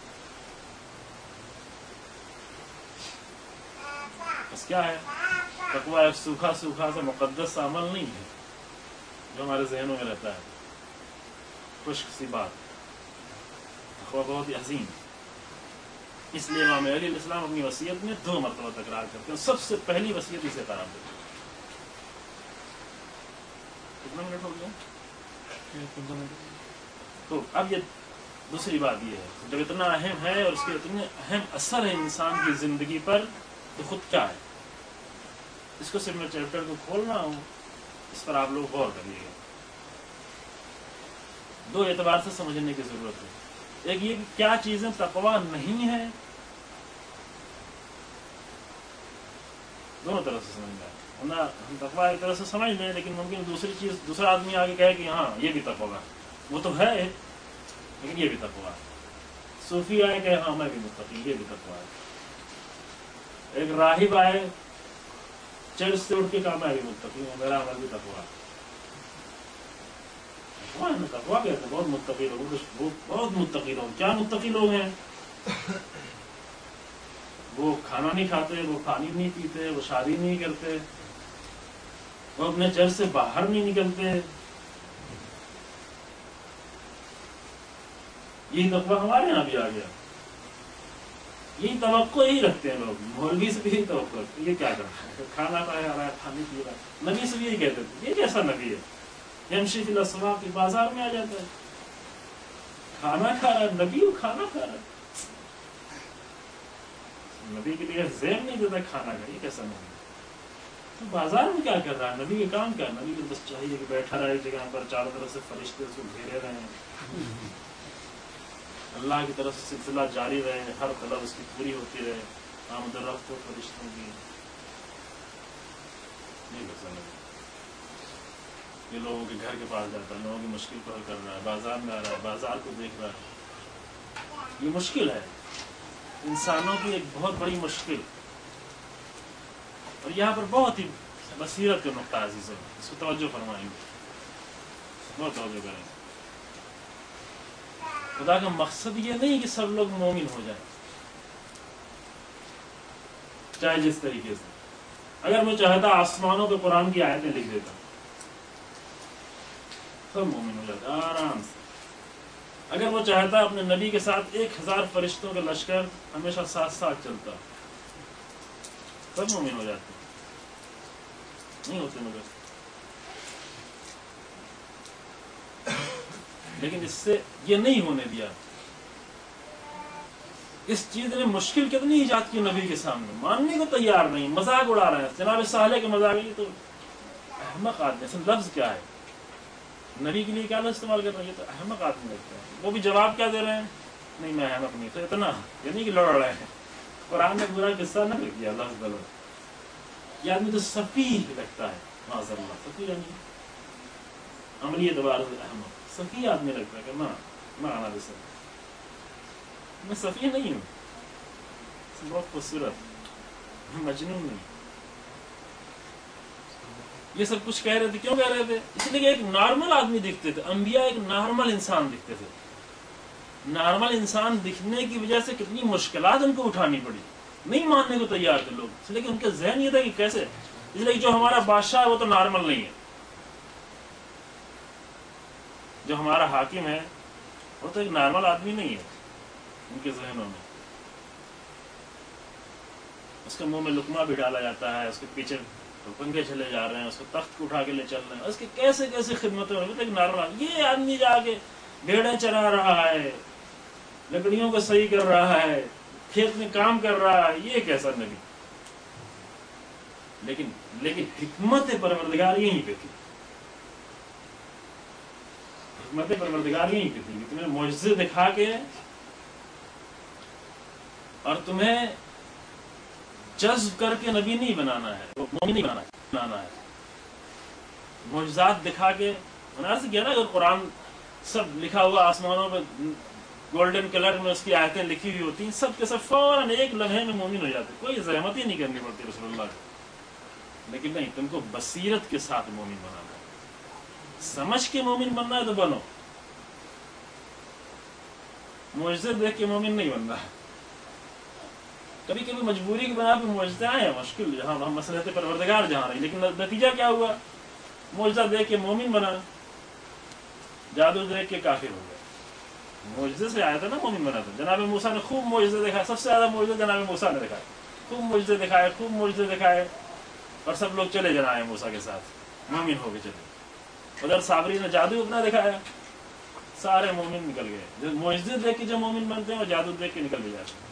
بس کیا ہے؟ تقویٰ ایک سوکھا سوکھا سا مقدس سا عمل نہیں ہے جو ہمارے ذہنوں میں رہتا ہے، خشک سی بات. تقویٰ بہت ہی عظیم. اس لیے امام علی علیہ السلام اپنی وصیت میں دو مرتبہ تکرار کرتے ہیں. سب سے پہلی وصیت اسے قرار دیتے ہیں. کتنا منٹ ہو گیا؟ تو اب یہ دوسری بات یہ ہے، جب اتنا اہم ہے اور اس کے اتنے اہم اثر ہے انسان کی زندگی پر، تو خود کیا ہے؟ اس کو صرف میں چیپٹر کو کھولنا ہوں، اس پر آپ لوگ غور کریے گا. دو اعتبار سے سمجھنے کی ضرورت ہے. ایک یہ کہ کیا چیزیں تقویٰ نہیں ہے، دونوں طرف سے سمجھنا ہے. ورنہ ہم تقویٰ ایک طرح سے سمجھ لیں لیکن ممکن دوسری چیز دوسرا آدمی آگے کہے کہ ہاں یہ بھی تقویٰ ہے، وہ تو ہے لیکن یہ بھی تقویٰ ہے. صوفی آئے کہ ہاں میں بھی متقی، یہ بھی تقویٰ ہے. ایک راہب آئے چرچ سے اٹھ کے کہا میں بھی متقی ہوں، میرا عمل بھی تقویٰ ہے. تقویٰ کہتے ہیں بہت متقی لوگ، بہت متقی لوگ. کیا متقی لوگ ہیں؟ وہ کھانا نہیں کھاتے، وہ پانی نہیں پیتے، وہ شادی نہیں کرتے، وہ اپنے چرچ سے باہر نہیں نکلتے. یہی تقویٰ ہمارے یہاں بھی آ گیا. یہی توقع ہی رکھتے ہیں لوگ، مولوی سے بھی یہی توقع رکھتے ہیں. یہ کیا کرتا ہے؟ کھانا کھا رہا ہے، پانی پی رہا ہے. نبی سے بھی یہی کہتے تھے. یہ کیسا نبی ہے؟ یمشی فی الاسواق کے بازار میں آ جاتا ہے، کھانا کھا رہا ہے. نبی وہ کھانا کھا رہا ہے. نبی کے لیے زیم نہیں دیتا کھانا کا. یہ کیسا نبی؟ تو بازار میں کیا کر رہا ہے؟ نبی کا کام کیا؟ نبی کو بس چاہیے کہ بیٹھا رہے جگہ پر، چاروں طرف سے فرشتے اس کو گھیرے رہے ہیں، اللہ کی طرف سے سلسلہ جاری رہے، ہر طلب اس کی پوری ہوتی رہے، آمد و رفت ہو فرشتوں کی. نہیں کیسا نبی؟ یہ لوگوں کے گھر کے پاس جاتا ہے، لوگوں کی مشکل کو حل کر رہا ہے، بازار میں آ رہا ہے، بازار کو دیکھ رہا ہے. یہ مشکل ہے، انسانوں کی ایک بہت بڑی مشکل. اور یہاں پر بہت ہی بصیرت کا نقطہ عزیز ہے، اس کو توجہ فرمائیں گے، بہت توجہ کریں. خدا کا مقصد یہ نہیں کہ سب لوگ مومن ہو جائیں، چاہے جس طریقے سے. اگر وہ چاہتا آسمانوں پہ قرآن کی آیتیں لکھ دیتا، سب مومن ہو جاتا آرام سے. اگر وہ چاہتا اپنے نبی کے ساتھ ایک ہزار فرشتوں کا لشکر ہمیشہ ساتھ ساتھ چلتا، سب مومن ہو جاتے. نہیں ہوتے مگر. لیکن اس سے یہ نہیں ہونے دیا. اس چیز نے مشکل کتنی ایجاد کی نبی کے سامنے، ماننے کو تیار نہیں، مذاق اڑا رہے ہیں. جناب صالح کے مذاق. یہ تو احمق آدمی. اصل لفظ کیا ہے؟ نبی کے لیے کیا لفظ استعمال کر رہے ہیں؟ یہ تو احمق آدمی لگتا ہے. وہ بھی جواب کیا دے رہے ہیں؟ نہیں میں احمق نہیں. تو اتنا یہ نہیں کہ لڑ رہے ہیں. قرآن نے پورا قصہ نہ لکھ دیا لفظ غلط. یہ آدمی تو سفیہ لگتا ہے، معاذ اللہ. سفیہ یعنی عملی اعتبار سے احمق. سفیہ آدمی لگتا ہے کہ نہ نہ آنا دے سکتا. میں سفیہ نہیں ہوں، بہت خوبصورت، مجنون نہیں. یہ سب کچھ کہہ رہے تھے. کیوں کہہ رہے تھے؟ اس لیے کہ ایک نارمل آدمی دکھتے تھے. انبیاء ایک نارمل انسان دکھتے تھے. نارمل انسان دکھنے کی وجہ سے کتنی مشکلات ان کو اٹھانی پڑی. نہیں ماننے کو تیار تھے لوگ، اس لیے کہ ان کا ذہن یہ تھا کہ کیسے اس لیے جو ہمارا بادشاہ ہے وہ تو نارمل نہیں ہے، جو ہمارا حاکم ہے وہ تو ایک نارمل آدمی نہیں ہے ان کے ذہنوں میں. اس کے منہ میں لقمہ بھی ڈالا جاتا ہے، اس کے پیچھے پنکھے چلے جا رہے ہیں، اس کو تخت کو اٹھا کے لے چل رہے ہیں، اس کے کیسے کیسے خدمتیں ہو رہی ہیں. ایک نارمل یہ آدمی جا کے بھیڑیں چرا رہا ہے، لکڑیوں کو صحیح کر رہا ہے، کھیت میں کام کر رہا ہے، یہ کیسا نبی. لیکن لیکن حکمت پروردگار یہیں پہ تھی، حکمت پروردگار یہیں پہ تھی کہ تمہیں معجزے دکھا کے اور تمہیں جذب کر کے نبی نہیں بنانا ہے، مومن نہیں بنانا ہے بنانا ہے معجزات دکھا کے. میں نے عرض کیا نا اگر قرآن سب لکھا ہوا آسمانوں پہ گولڈن کلر میں اس کی آیتیں لکھی ہوئی ہوتی ہیں، سب کے سب فوراً ایک لمحے میں مومن ہو جاتے، کوئی زحمت ہی نہیں کرنی پڑتی رسول اللہ کو. لیکن نہیں، تم کو بصیرت کے ساتھ مومن بنانا ہے، سمجھ کے مومن بننا ہے تو بنو، معجزے دیکھ کے مومن نہیں بننا ہے. کبھی کبھی مجبوری کی بنا پہ معجزے آئے ہیں مشکل، جہاں ہم مسلحت پروردگار جہاں رہی، لیکن نتیجہ کیا ہوا؟ معجزہ دیکھ کے مومن بنا، جادو دیکھ کے کافر ہو گیا. معجزے سے آیا تھا نا مومن بنا تھا. جناب موسیٰ نے خوب معجزے دکھائے، سب سے زیادہ معجزے جناب موسیٰ نے دکھائے، خوب معجزے دکھائے خوب معجزے دکھائے اور سب لوگ چلے جناب موسیٰ کے ساتھ مومن ہو کے چلے. ادھر صابری نے جادو اپنا دکھایا، سارے مومن نکل گئے. جو معجزے دیکھ کے جو مومن بنتے ہیں وہ جادو دیکھ کے نکل بھی جاتے ہیں.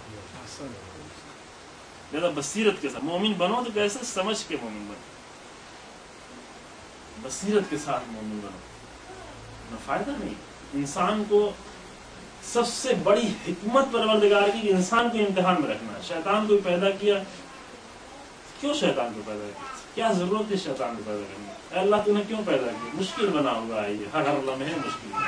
زیادہ بصیرت کے ساتھ مومن بنو تو کیسے؟ سمجھ کے مومن بنو، بصیرت کے ساتھ مومن بنو. فائدہ نہیں. انسان کو سب سے بڑی حکمت پروردگار کی کہ انسان کو امتحان میں رکھنا ہے. شیطان کو پیدا کیا، کیوں شیطان کو پیدا کیا؟ کیا ضرورت ہے شیطان کو پیدا کرنے؟ اے اللہ تو نے کیوں پیدا کیا؟ مشکل بنا ہوگا یہ، ہر ہر لمحے مشکل بنا.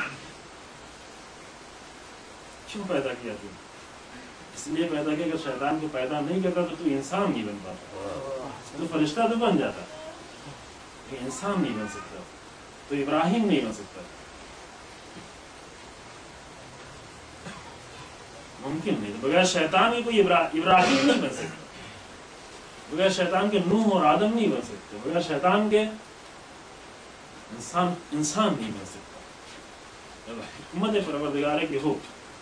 کیوں پیدا کیا تم؟ اس لیے پیدا کیا کہ شیطان کو پیدا نہیں کرتا تو تو انسان نہیں بن پاتا، تو فرشتہ تو بن جاتا، انسان نہیں بن سکتا، تو ابراہیم نہیں بن سکتا، ممکن نہیں. بغیر شیطان کے کوئی ابراہیم نہیں بن سکتا، بغیر شیطان کے نوح اور آدم نہیں بن سکتے، بغیر شیطان کے انسان انسان نہیں بن سکتا. حکمت پروردگار کی ہو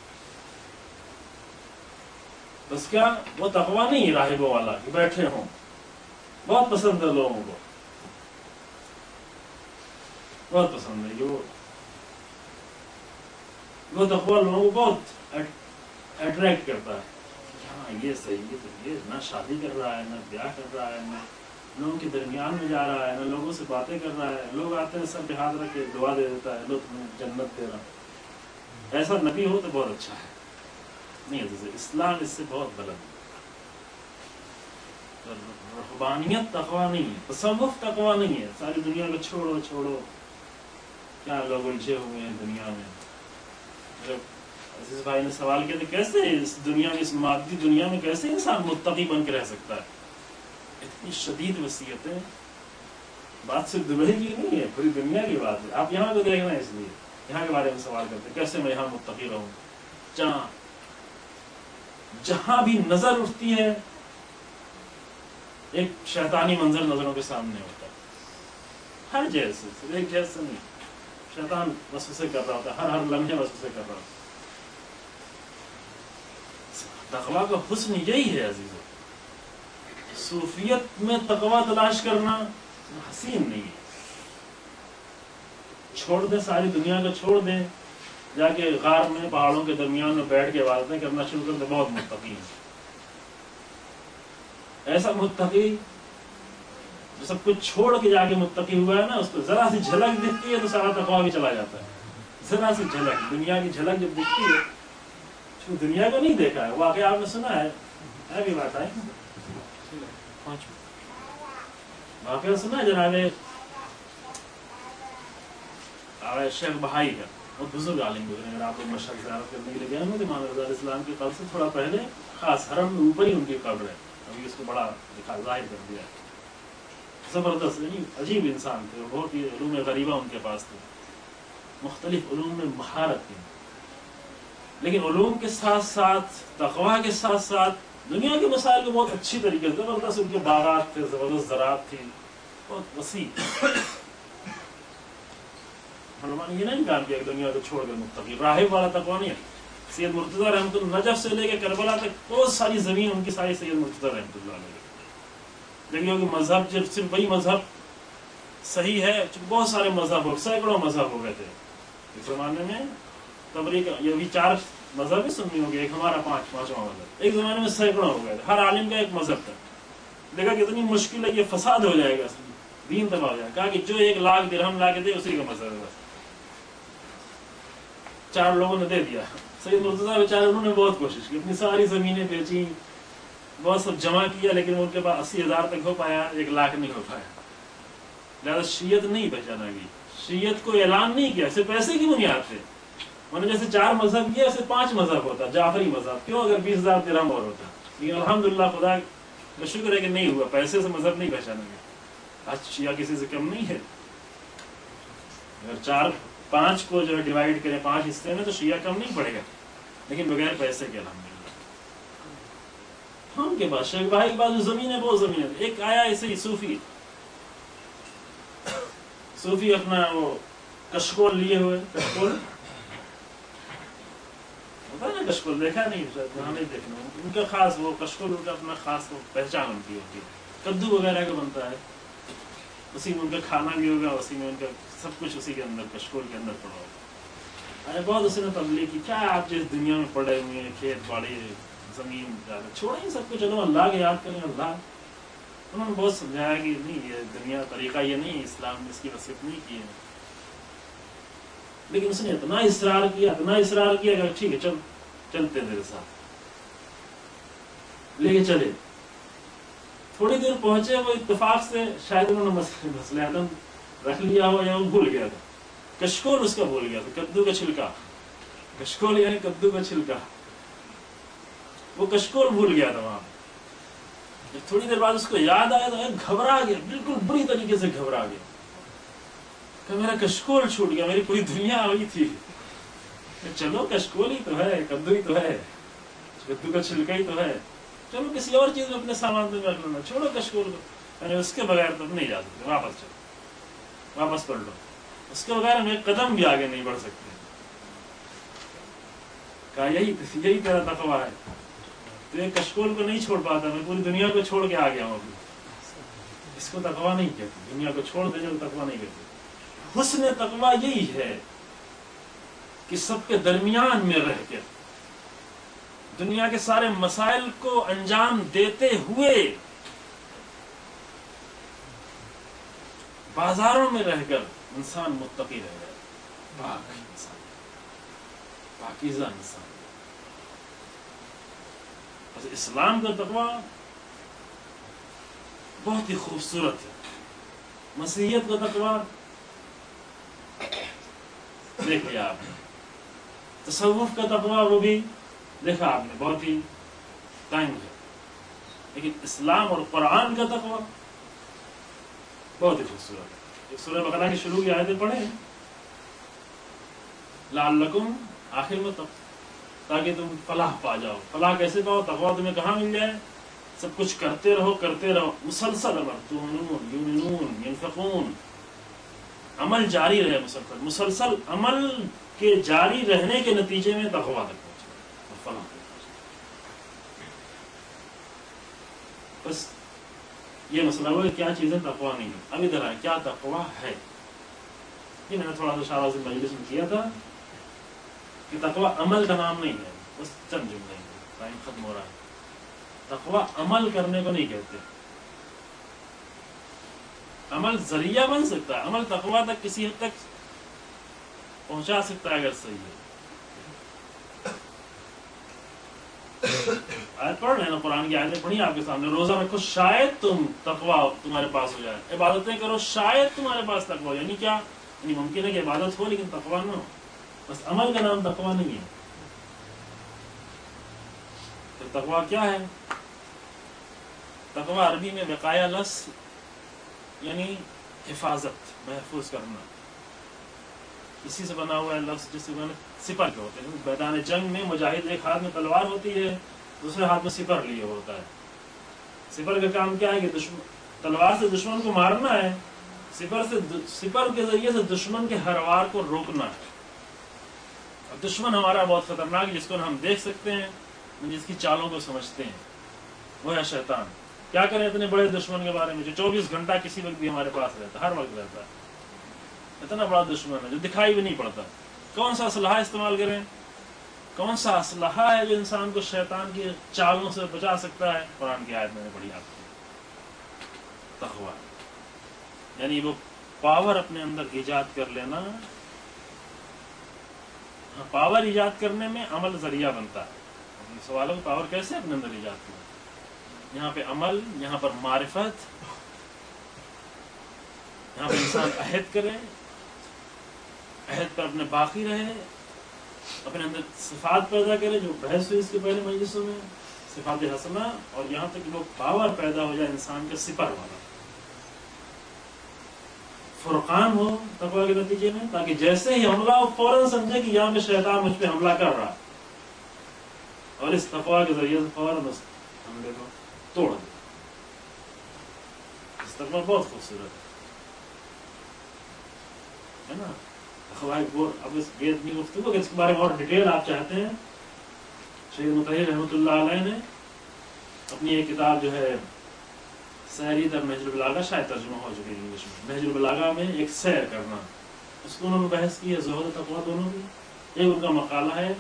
بس کیا وہ تقویٰ نہیں راہبوں والا کہ بیٹھے ہوں، بہت پسند ہے لوگوں کو، بہت پسند ہے کہ وہ وہ تقویٰ لوگوں کو بہت اٹریکٹ کرتا ہے. ہاں یہ صحیح ہے، تو یہ نہ شادی کر رہا ہے، نہ بیاہ کر رہا ہے، نہ لوگوں کے درمیان میں جا رہا ہے، نہ لوگوں سے باتیں کر رہا ہے. لوگ آتے ہیں سب پہ ہاتھ رکھ کے دعا دے دیتا ہے، لو تمہیں جنت دے رہا. ایسا نبی ہو تو بہت اچھا ہے. نہیں ہے اسلام اس سے بہت بلند ہے. رہبانیت تقویٰ نہیں ہے، تصوف تقویٰ نہیں ہے. ساری دنیا کو چھوڑو چھوڑو، کیا لوگ الجھے ہوئے ہیں دنیا میں. عزیز بھائی نے سوال کیا تھا کیسے اس دنیا میں، اس مادی دنیا میں کیسے انسان متقی بن کے رہ سکتا ہے؟ اتنی شدید وصیتیں. بات صرف دبئی کی نہیں ہے، پوری دنیا کی بات ہے. آپ یہاں کو دیکھنا ہے، اس لیے یہاں کے بارے میں سوال کرتے ہیں کیسے میں یہاں متقی رہوں. جہاں جہاں بھی نظر اٹھتی ہے ایک شیطانی منظر نظروں کے سامنے ہوتا ہے. ہر جیسے ایک جیسے نہیں، شیطان وسوسے کر رہا ہوتا ہے، ہر ہر لمحے وسوسے کر رہا ہوتا ہے. تقویٰ کا حسن یہی ہے عزیزو. صوفیت میں تقویٰ تلاش کرنا حسین نہیں ہے. چھوڑ دیں ساری دنیا کو، چھوڑ دیں، جا کے غار میں پہاڑوں کے درمیان میں بیٹھ کے عبادتیں کرنا شروع کر دیں. بہت متقی ہیں. ایسا متقی جو سب کچھ چھوڑ کے جا کے متقی ہوا ہے نا، اس کو ذرا سی جھلک دکھتی ہے تو سارا تقویٰ بھی چلا جاتا ہے. ذرا سی جھلک، دنیا کی جھلک جب دکھتی ہے، دنیا کو نہیں دیکھا ہے. واقعہ آپ نے سنا ہے، ہے بھی بات ہے، واقعہ سنا ہے جناب شیخ بہائی کا. بہت بزرگ عالم گزرے. اگر آپ لوگ مشرق زیارت کرنے کے لیے گئے ہوں تو امام رضا علیہ السلام کی قبر سے تھوڑا پہلے خاص حرم میں اوپر ہی ان کی قبر ہے. ابھی اس کو بڑا ظاہر کر دیا. زبردست، عجیب انسان تھے. بہت ہی علوم غریبہ ان کے پاس تھے، مختلف علوم میں مہارت تھی. لیکن علوم کے ساتھ ساتھ تقویٰ کے ساتھ ساتھ دنیا کے مسائل کو بہت اچھی طریقے سے، زبردست ان کے باغات تھے، زبردست زراعت تھی، بہت وسیع. علماء نے یہ نہیں کہا کہ دنیا کو چھوڑ کر متقی راہب والا تقویٰ نہیں ہے. سید مرتضیٰ رحمۃ اللہ نجف سے لے کے کربلا تک بہت ساری زمین ان کی ساری سید مرتضیٰ رحمۃ اللہ علیہ. دیکھیے کہ مذہب جب صرف وہی مذہب صحیح ہے، بہت سارے مذہب ہو، سینکڑوں مذہب ہو گئے تھے اس زمانے میں. تبری کا یہ بھی چار مذہب ہی سنی ہو گئے، ایک ہمارا پانچ پانچواں مذہب. ایک زمانے میں سینکڑوں ہو گئے تھے، ہر عالم کا ایک مذہب تھا. دیکھا کتنی مشکل ہے، یہ فساد ہو جائے گا، دین تباہ ہو جائے گا. کہا کہ جو ایک لاکھ درہم لا کے دے اسی کا مذہب ہے. بس چار لوگوں نے دے دیا. سید مرتضیٰ بیچارے انہوں نے بہت کوشش کی، اپنی ساری زمینیں بیچی، بہت سب جمع کیا، لیکن ان کے پاس اسی ہزار تک ہو پایا، ایک لاکھ نہیں ہو پایا. لہٰذا شیعت نہیں پہچانا گئی، شیعت کو اعلان نہیں کیا، صرف پیسے کی بنیاد سے. انہوں نے جیسے چار مذہب کیا، ایسے پانچ مذہب ہوتا، جعفری مذہب. کیوں؟ اگر بیس ہزار درہم اور ہوتا. لیکن الحمدللہ خدا کا شکر ہے کہ نہیں ہوا، پیسے سے مذہب نہیں پہچانا گیا. آج شیعہ کسی سے کم نہیں ہے. اگر چار پانچ کو جو ہے ڈیوائڈ کریں پانچ حصے میں تو شیعہ کم نہیں پڑے گا، لیکن بغیر پیسے کے الحمدللہ. ہم کے پاس شیخ بھائی کے پاس زمینیں بہت زمینیں. ایک آیا ایسے ہی صوفی صوفی اپنا وہ کشکول لیے ہوئے، کشکول ہوتا ہے نا، کشکول دیکھا نہیں شاید، وہاں نہیں دیکھنا. ان کا خاص وہ کشکول، ان کا اپنا خاص وہ پہچان ان کی ہوتی ہے. کدو وغیرہ کا بنتا ہے، اسی میں ان کا کھانا بھی ہوگا، اسی میں ان کا سب کچھ اسی کے اندر کشکول کے اندر پڑا ہوگا. ارے بہت اس نے تبلیغ کی، کیا آپ جس دنیا میں پڑے ہوئے ہیں، کھیت باڑی زمین چھوڑیں سب کچھ، چلو اللہ کے یاد کریں. اللہ انہوں نے بہت سمجھایا کہ نہیں، یہ دنیا طریقہ یہ نہیں، اسلام نے اس کی وصیت نہیں کی ہے. لیکن اس نے اتنا اصرار کیا، اتنا اصرار کیا کہ ٹھیک ہے چل چلتے میرے ساتھ، لے کے چلے. تھوڑی دیر پہنچے، وہ اتفاق سے شاید انہوں نے مسئلہ عدم رکھ لیا ہو یا وہ بھول گیا تھا. کشکول اس کا بھول گیا تھا، کدو کا چھلکا. کشکول یعنی کدو کا چھلکا، وہ کشکول بھول گیا تھا وہاں. تھوڑی دیر بعد اس کو یاد آیا تو گھبرا گیا، بالکل بری طریقے سے گھبرا گیا کہ میرا کشکول چھوٹ گیا، میری پوری دنیا ہوئی تھی. چلو کشکول ہی تو ہے، کدو ہی تو ہے، کدو کا چھلکا ہی تو ہے، چلو کسی اور چیز میں اپنے سامان میں رکھ لینا، چھوڑو کشکول کو. یعنی اس کے بغیر تم نہیں جا سکتے، واپس چلو، واپس پڑھ لو. اس کے بغیر ہم ایک قدم بھی آگے نہیں بڑھ سکتے. کہا یہی یہی تیرا تقویٰ ہے، تو ایک کشکول کو نہیں چھوڑ پاتا، میں پوری دنیا کو چھوڑ کے آ گیا ہوں. ابھی اس کو تقویٰ نہیں کہتے، دنیا کو چھوڑ دینے کو تقویٰ نہیں کہتے. حسن تقویٰ یہی ہے کہ سب کے درمیان میں رہ کے دنیا کے سارے مسائل کو انجام دیتے ہوئے بازاروں میں رہ کر انسان متقی رہ گیا، پاک انسان، پاکیزہ انسان. بس اسلام کا تقویٰ بہت ہی خوبصورت ہے. مسیحیت کا تقویٰ دیکھ لیا آپ نے، تصوف کا تقویٰ وہ بھی دیکھا آپ نے، بہت ہی ٹائم ہے. لیکن اسلام اور قرآن کا تقویٰ بہت ہی خوبصورت ہے. ایک سورہ بقرہ کی شروع کی آیتیں پڑھیں لعلکم، آخر میں تب تاکہ تم فلاح پا جاؤ. فلاح کیسے پاؤ؟ تقویٰ تمہیں کہاں مل جائے؟ سب کچھ کرتے رہو کرتے رہو، مسلسل عمل، تؤمنون یؤمنون ینفقون، عمل جاری رہے، مسلسل مسلسل عمل کے جاری رہنے کے نتیجے میں تقویٰ تک پہنچے اور فلاح تک پہنچے. بس یہ مسئلہ ہوا کہ کیا چیزیں تقویٰ نہیں ہے. اب ادھر آئے کیا تقویٰ ہے. یہ میں نے تھوڑا سا اشارہ سے مجلس میں کیا تھا کہ تقویٰ عمل کا نام نہیں ہے. بس چند جملے ہیں، ٹائم ختم ہو رہا ہے. تقویٰ عمل کرنے کو نہیں کہتے. عمل ذریعہ بن سکتا ہے، عمل تقویٰ تک کسی حد تک پہنچا سکتا ہے اگر صحیح ہے. آیت پڑھ رہے ہیں نا، قرآن کی آیتیں پڑھی آپ کے سامنے. روزہ رکھو شاید تم تقویٰ تمہارے پاس ہو جائے، عبادتیں کرو شاید تمہارے پاس تقویٰ ہو. یعنی کیا؟ یعنی ممکن ہے کہ عبادت ہو لیکن تقویٰ نہ ہو. بس عمل کا نام تقویٰ نہیں ہے. تو تقویٰ کیا ہے؟ تقویٰ عربی میں وقایہ لفظ یعنی حفاظت، محفوظ کرنا، اسی سے بنا ہوا ہے لفظ جس سے سپر کے ہوتے ہیں. میدان جنگ میں مجاہد ایک ہاتھ میں تلوار ہوتی ہے، دوسرے ہاتھ میں سپر لیے ہوتا ہے. سپر کا کام کیا ہے کہ دشمن تلوار سے دشمن کو مارنا ہے, سپر سے سپر کے ذریعے سے دشمن کے ہر وار کو روکنا ہے. اور دشمن ہمارا بہت خطرناک ہے, جس کو ہم دیکھ سکتے ہیں, جس کی چالوں کو سمجھتے ہیں, وہ ہے شیطان. کیا کریں اتنے بڑے دشمن کے بارے میں جو چوبیس گھنٹہ کسی وقت بھی ہمارے پاس رہتا ہے, ہر وقت رہتا ہے. اتنا بڑا دشمن ہے جو دکھائی بھی نہیں پڑتا. کون سا اسلحہ استعمال کریں, کون سا اسلحہ ہے جو انسان کو شیطان کی چالوں سے بچا سکتا ہے؟ قرآن کی آیت میں نے پڑھی آپ کو, تقویٰ. یعنی وہ پاور اپنے اندر ایجاد کر لینا. پاور ایجاد کرنے میں عمل ذریعہ بنتا ہے. سوالوں کو پاور کیسے اپنے اندر ایجاد کرنا؟ یہاں پہ عمل, یہاں پر معرفت, یہاں پہ انسان عہد کرے, عہد پر اپنے باقی رہے, اپنے اندر صفات پیدا کرے جو بحث ہوئی اس کے پہلے مجلسوں میں, صفات حسنہ, اور یہاں تک کہ وہ پاور پیدا ہو جائے انسان کے سپر والا, فرقان ہو تقویٰ کے نتیجے میں, تاکہ جیسے ہی حملہ ہو فوراً سمجھے کہ یہاں پہ شیطان مجھ پہ حملہ کر رہا ہے, اور اس تقویٰ کے ذریعے سے فوراً اس حملے کو توڑ دے. اس تقویٰ بہت خوبصورت ہے نا. اب اس گیت کی گفتگو کہ اس کے بارے میں اور ڈیٹیل آپ چاہتے ہیں, شہید مطہر رحمۃ اللہ علیہ نے اپنی ایک کتاب جو ہے سیری در نہج البلاغہ, شاید ترجمہ ہو چکی ہے انگلش میں, نہج البلاغہ میں ایک سیر کرنا, اس کو انہوں نے بحث کی ہے زہد تقویٰ دونوں کی. ایک ان کا مقالہ ہے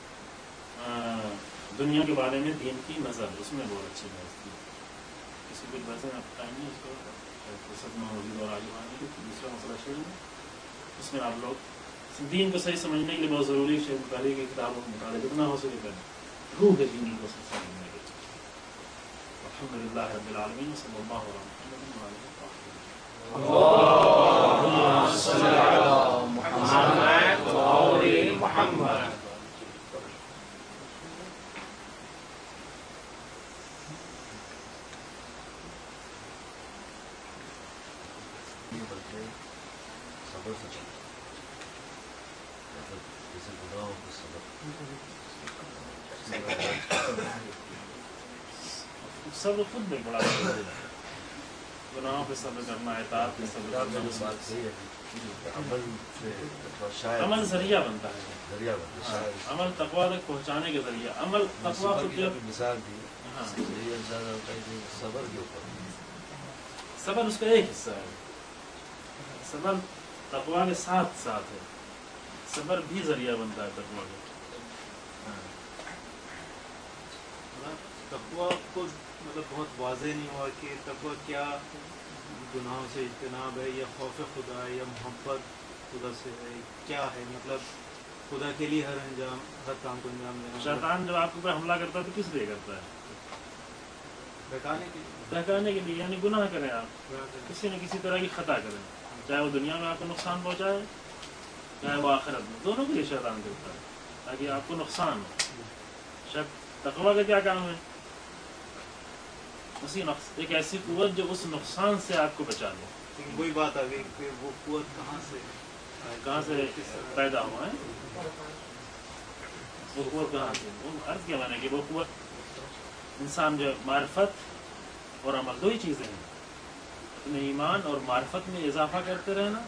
دنیا کے بارے میں دین کی نظر, اس میں بہت اچھی بحث کی. اس کو کچھ بحثیں آپ ٹائم نہیں, اس کو فرصت میں موجود اور آگے آنے کی دوسرا مسئلہ شروع ہے. اس میں آپ لوگ دین کو صحیح سمجھنے کے لیے بہت ضروری ہے شیخ بخاری کی کتابوں کا مطالعہ جتنا ہو سکے کریں, روح کے دین کو سمجھنے کے لیے. الحمدللہ رب العالمین, صلی اللہ علیہ وسلم. صبر خود میں بڑا ضروری ہے, گناہوں پہ صبر کرنا, اطاعت پہ صبر کرنا. عمل ذریعہ بنتا ہے, عمل تقویٰ تک پہنچانے کے ذریعہ. عمل تقویٰ کو جب مثال دی صبر کے اوپر, صبر اس کا ایک حصہ ہے, صبر تقویٰ کے ساتھ ساتھ ہے. صبر بھی ذریعہ بنتا ہے تقویٰ کا. تقویٰ کو مطلب بہت واضح نہیں ہوا کہ تقویٰ کیا گناہوں سے اجتناب ہے, یا خوف خدا ہے, یا محبت خدا سے ہے, کیا ہے؟ مطلب خدا کے لیے ہر انجام, ہر کام کو انجام دینا. شیطان جب آپ کے اوپر حملہ کرتا ہے تو کس لیے کرتا ہے؟ بہکانے کے لیے, بہکانے کے لیے. یعنی گناہ کریں آپ, کسی نہ کسی طرح کی خطا کریں, چاہے وہ دنیا میں آپ کو نقصان پہنچائے, چاہے وہ آخرت میں, دونوں کے لیے شیطان کرتا ہے تاکہ آپ کو نقصان ہو. شاید تقویٰ کا کیا کام ہے؟ اسی ایک ایسی قوت جو اس نقصان سے آپ کو بچا لے. لیکن وہی بات آ گئی کہ وہ قوت کہاں سے کہاں سے پیدا ہوا ہے, وہ قوت کہاں سے. وہ عرض کیا میں نے کہ وہ قوت انسان جو معرفت اور عمل, دو ہی چیزیں ہیں. اپنے ایمان اور معرفت میں اضافہ کرتے رہنا,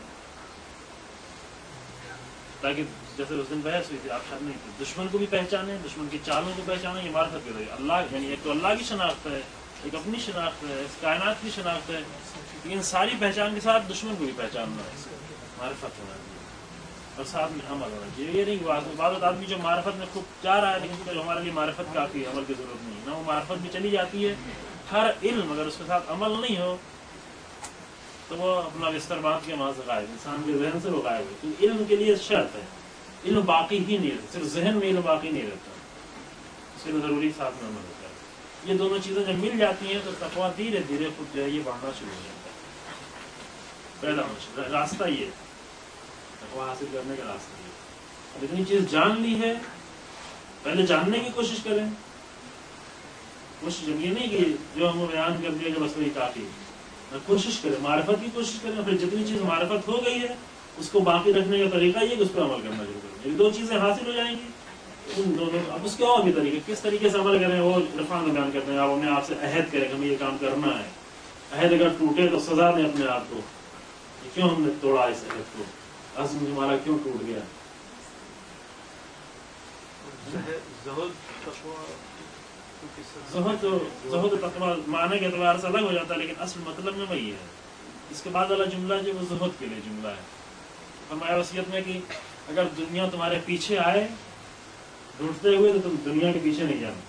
تاکہ جیسے اس دن بحث ہوئی تھی آپ شاید نہیں تھے, دشمن کو بھی پہچانے, دشمن کی چالوں کو پہچانے, یہ معرفت کے ذریعے. اللہ یعنی ایک تو اللہ کی شناخت ہے, ایک اپنی شناخت ہے, اس کائنات کی شناخت ہے, لیکن ساری پہچان کے ساتھ دشمن کو بھی پہچاننا ہے, معرفت ہونا چاہیے, اور ساتھ میں عمل ہونا چاہیے. یہ نہیں کہ بعض آدمی جو معرفت میں خوب چاہ رہا ہے لیکن جو ہمارے لیے معرفت کافی ہے, عمل کی ضرورت نہیں ہے. نہ وہ معرفت بھی چلی جاتی ہے, ہر علم اگر اس کے ساتھ عمل نہیں ہو تو وہ اپنا بستر باندھ کے وہاں سے غائب, انسان کے ذہن سے وہ غائب ہے. کیونکہ علم کے لیے شرط ہے, علم باقی ہی نہیں رہتا, صرف ذہن میں علم باقی نہیں رہتا, اس کے لیے ضروری ساتھ میں عمل ہوتا ہے. یہ دونوں چیزیں جب مل جاتی ہیں تو تقویٰ دھیرے دھیرے خود جو ہے یہ بڑھنا شروع ہو جاتا ہے, پیدا ہونا شروع. راستہ یہ ہے تقویٰ حاصل کرنے کا راستہ یہ. اب اتنی چیز جان لی ہے, پہلے جاننے کی کوشش کریں. کوشش یہ نہیں کہ جو ہم بیان کر دیا کہ بس وہی کافی ہے, کوشش کریں, معرفت کی کوشش کریں. پھر جتنی چیز معرفت ہو گئی ہے اس کو باقی رکھنے کا طریقہ یہ کہ اس پہ عمل کرنا شروع کریں. یہ دو چیزیں حاصل ہو جائیں گی ان دونوں اب اس کے اور بھی طریقے کس طریقے سے عمل کریں وہ عرفان میں بیان کرتے ہیں. آپ ہمیں آپ سے عہد کریں کہ ہمیں یہ کام کرنا ہے. عہد اگر ٹوٹے تو سزا دیں اپنے آپ کو. کیوں ہم نے توڑا اس عہد کو؟ عزم ہمارا کیوں ٹوٹ گیا؟ زہد زہد تقویٰ معنی کے اعتبار سے الگ ہو جاتا ہے لیکن اصل مطلب میں وہی ہے. اس کے بعد والا جملہ جو وہ زہد کے لیے جملہ ہے. فرمایا وصیت میں کہ اگر دنیا تمہارے پیچھے آئے ڈھونڈتے ہوئے تو تم دنیا کے پیچھے نہیں جانا.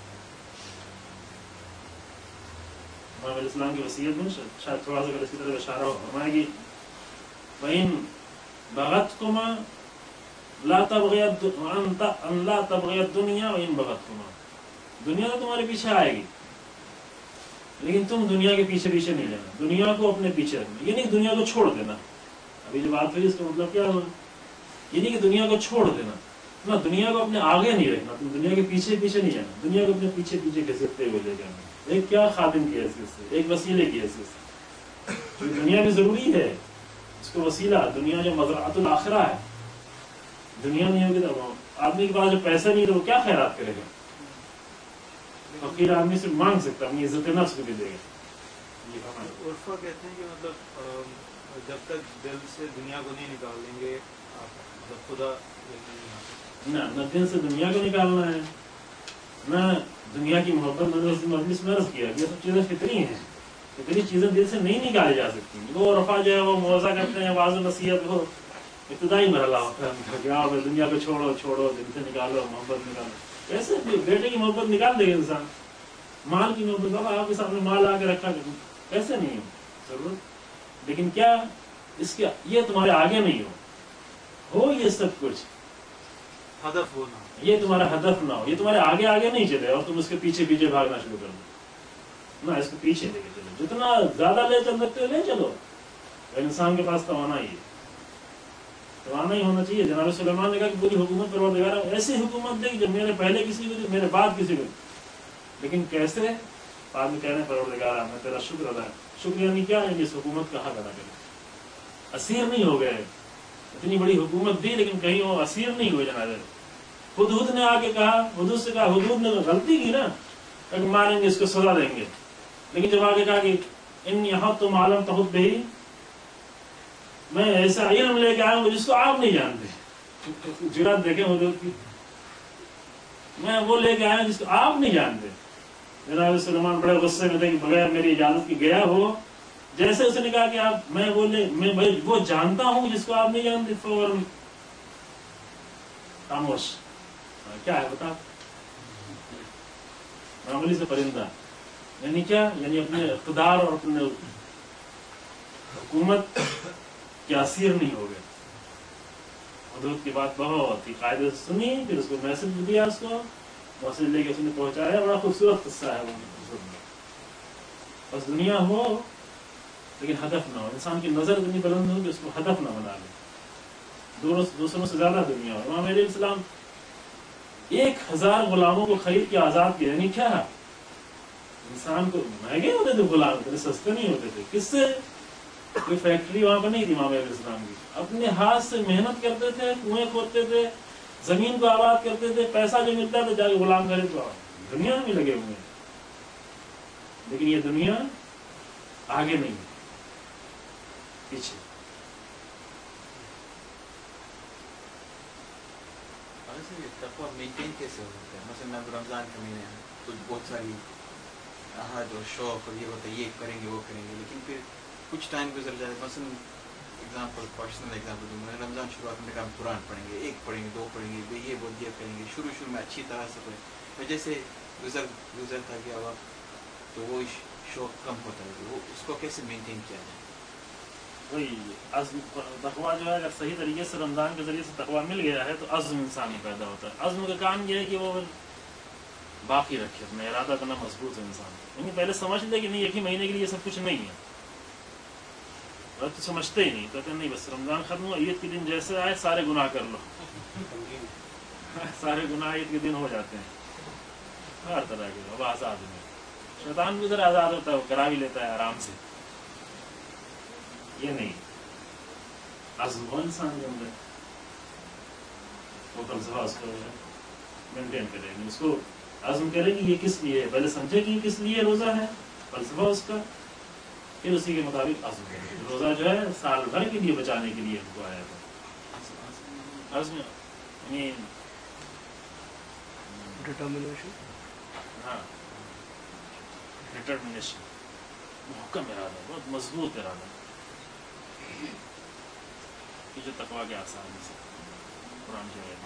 امام علیہ السلام کی وصیت میں شاید تھوڑا سا اسی طرح اشارہ ہو فرمایا کہ وَإِن بَغَتْكُمَا لَا تَبْغِيَ أَن لَا تَبْغِيَ الدُّنْيَا وَإِن بَغَتْكُمَا. دنیا تو تمہارے پیچھے آئے گی لیکن تم دنیا کے پیچھے پیچھے نہیں جانا. دنیا کو اپنے پیچھے رکھنا یہ نہیں دنیا کو چھوڑ دینا. ابھی جو بات ہوئی اس کا مطلب کیا ہوا؟ یہ نہیں کہ دنیا کو چھوڑ دینا نہ دنیا کو اپنے آگے نہیں رکھنا. تم دنیا کے پیچھے پیچھے نہیں جانا. دنیا کو اپنے پیچھے پیچھے گھسیٹتے ہوئے لے جانا. ایک کیا خادم کی حیثیت سے ایک وسیلے کی حیثیت سے جو دنیا میں ضروری ہے اس کو وسیلہ. دنیا جو مزرعۃ الآخرہ ہے دنیا نہیں ہوگی تو آدمی کے پاس جو پیسہ نہیں تو وہ کیا خیرات کرے گا؟ فقیر آدمی سے مانگ سکتا اپنی عزت نفس کو بھی دے گا. عرفا کہتے ہیں کہ مطلب جب تک دل سے دنیا کو نہیں نکال دیں گے مطلب خدا نہ نہ دل سے دنیا کو نکالنا ہے نہ دنیا کی محبت. میں نے اس مجلس میں عرض کیا یہ سب چیزیں فطری ہیں. فطری چیزیں دل سے نہیں نکالی جا سکتی. وہ عرفا جو ہے وہ موعظہ کرتے ہیں واضح نصیحت وہ ابتدائی مرحلہ ہوتا ہے کہ آپ دنیا کو چھوڑو چھوڑو دل سے نکالو محبت نکالو. کیسے بیٹے کی محبت نکال دے گا انسان؟ مال کی محبت بابا آپ کے سامنے مال آ کے رکھا کروں ایسے نہیں ہو ضرورت. لیکن کیا اس کے یہ تمہارے آگے نہیں ہو ہو یہ سب کچھ ہدف ہونا یہ تمہارا ہدف نہ ہو. یہ تمہارے آگے آگے نہیں چلے اور تم اس کے پیچھے پیچھے بھاگنا شروع کر دو. نہ اس کے پیچھے لے کے چلو. جتنا زیادہ لے چل سکتے لے چلو. انسان کے پاس توانا ہی ہے توانا ہی ہونا چاہیے. جناب سلیمان نے کہا کہ پوری حکومت پروردگار ایسی حکومت دے کہ جب میرے پہلے کسی کو میرے بعد کسی کو. لیکن کیسے بعد میں کہہ رہے ہیں پروردگار میں تیرا شکر ادا. شکر یعنی کیا ہے اس حکومت کا حق ادا کرے. اسیر نہیں ہو گئے. اتنی بڑی حکومت دی لیکن کہیں وہ اسیر نہیں ہوئے. جناب حدود نے آ کے کہا حدود سے کہا حدود نے غلطی کی نا کہ ماریں گے اس کو سزا دیں گے. لیکن جب آگے کہا کہ ان یہاں تم عالم تحت بھی میں ایسا علم لے کے آیا ہوں جس کو آپ نہیں جانتے. جرات دیکھیں حدود کی. میں وہ لے کے آیا جس کو آپ نہیں جانتے. جناب سلیمان بڑے غصے میں تھے کہ بغیر میری اجازت کی گیا ہو. جیسے اس نے کہا کہ آپ میں وہ لے میں وہ جانتا ہوں جس کو آپ نہیں جانتے فوراً خاموش. کیا ہے بتا معمولی سے پرندہ یعنی کیا یعنی اپنے اقتدار اور اپنے حکومت کے اسیر نہیں ہو گئے. حدود کی بات بہت ہی قاعدے سے سنی پھر اس کو میسج دیا اس کو میسج لے کے اس نے پہنچایا. بڑا خوبصورت قصہ ہے وہ. بس دنیا ہو لیکن ہدف نہ ہو. انسان کی نظر اتنی بلند ہو کہ اس کو ہدف نہ بنا لے. دوسروں سے زیادہ دنیا ہو. امام علیہ السلام ایک ہزار غلاموں کو خرید کے آزاد کیا. یعنی کیا انسان کو مہنگے ہوتے تھے غلام اتنے سستے نہیں ہوتے تھے. کس سے کوئی فیکٹری وہاں پہ نہیں تھی امام علیہ السلام کی. اپنے ہاتھ سے محنت کرتے تھے کنویں کھودتے تھے زمین کو آباد کرتے تھے. پیسہ جو ملتا تھا جا کے غلام خرید کو دنیا میں لگے ہوئے ہیں. لیکن یہ دنیا آگے نہیں پیچھے. تقویٰ مینٹین کیسے ہو سکتا ہے؟ مثلا اب رمضان کا مہینے ہے تو بہت ساری احد اور شوق اور یہ ہوتا ہے یہ کریں گے وہ کریں گے لیکن پھر کچھ ٹائم گزر جائے. مثلا ایگزامپل پرسنل ایگزامپل دوں میں. رمضان شروعات میں ہم قرآن پڑھیں گے ایک پڑھیں گے دو پڑھیں گے یہ بہت یہ کریں گے شروع شروع میں اچھی طرح سے پڑھیں گے. جیسے گزر گزرتا گیا وقت تو وہ شوق کم ہوتا ہے. وہ اس کو کیسے مینٹین کیا جائے؟ وہی عزم تقویٰ جو ہے اگر صحیح طریقے سے رمضان کے ذریعے سے تقویٰ مل گیا ہے تو عزم انسان میں پیدا ہوتا ہے. عزم کا کام یہ ہے کہ وہ باقی رکھے اپنا ارادہ کرنا مضبوط ہے انسان. یعنی پہلے سمجھ لے کہ نہیں ایک ہی مہینے کے لیے یہ سب کچھ نہیں ہے. اور تو سمجھتے ہی نہیں کہتے نہیں بس رمضان ختم ہوا عید کے دن جیسے آئے سارے گناہ کر لو. سارے گناہ عید کے دن ہو جاتے ہیں ہر طرح کے. اب آزاد میں شیطان بھی ادھر آزاد ہوتا ہے وہ کرا بھی لیتا ہے آرام سے. یہ نہیں عزم ہو انسان کے اندر وہ فلسفہ اس کو مینٹین کرے گی، اس کو عزم کرے گی یہ کس لیے ہے، پہلے سمجھے کہ یہ کس لیے روزہ ہے، فلسفہ اس کا، پھر اسی کے مطابق عزم کرے گی۔ روزہ جو ہے سال بھر کے لیے بچانے کے لیے ہم کو آیا تھا، عزم یعنی ڈٹرمنیشن، ہاں ڈٹرمنیشن، محکم ارادہ، بہت مضبوط ارادہ کہ جو تقویٰ کے آسان سے قرآن جو ہے۔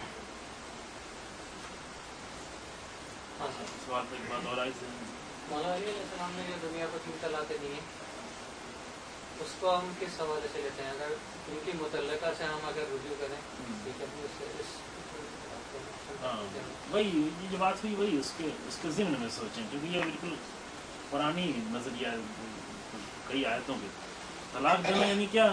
سوال پہ ایک بات اور آئی سے مولانا علی علیہ السلام نے جو دنیا کو تین طلاقیں دی ہیں اس کو ہم کس حوالے سے لیتے ہیں؟ اگر ان کی متعلقہ سے ہم اگر رجوع کریں ٹھیک ہے اس سے اس ہاں وہی یہ جو بات ہوئی وہی اس کے اس کے ضمن میں سوچیں، کیونکہ یہ بالکل پرانی نظریہ کئی آیتوں کے طلاق دینا یعنی کیا،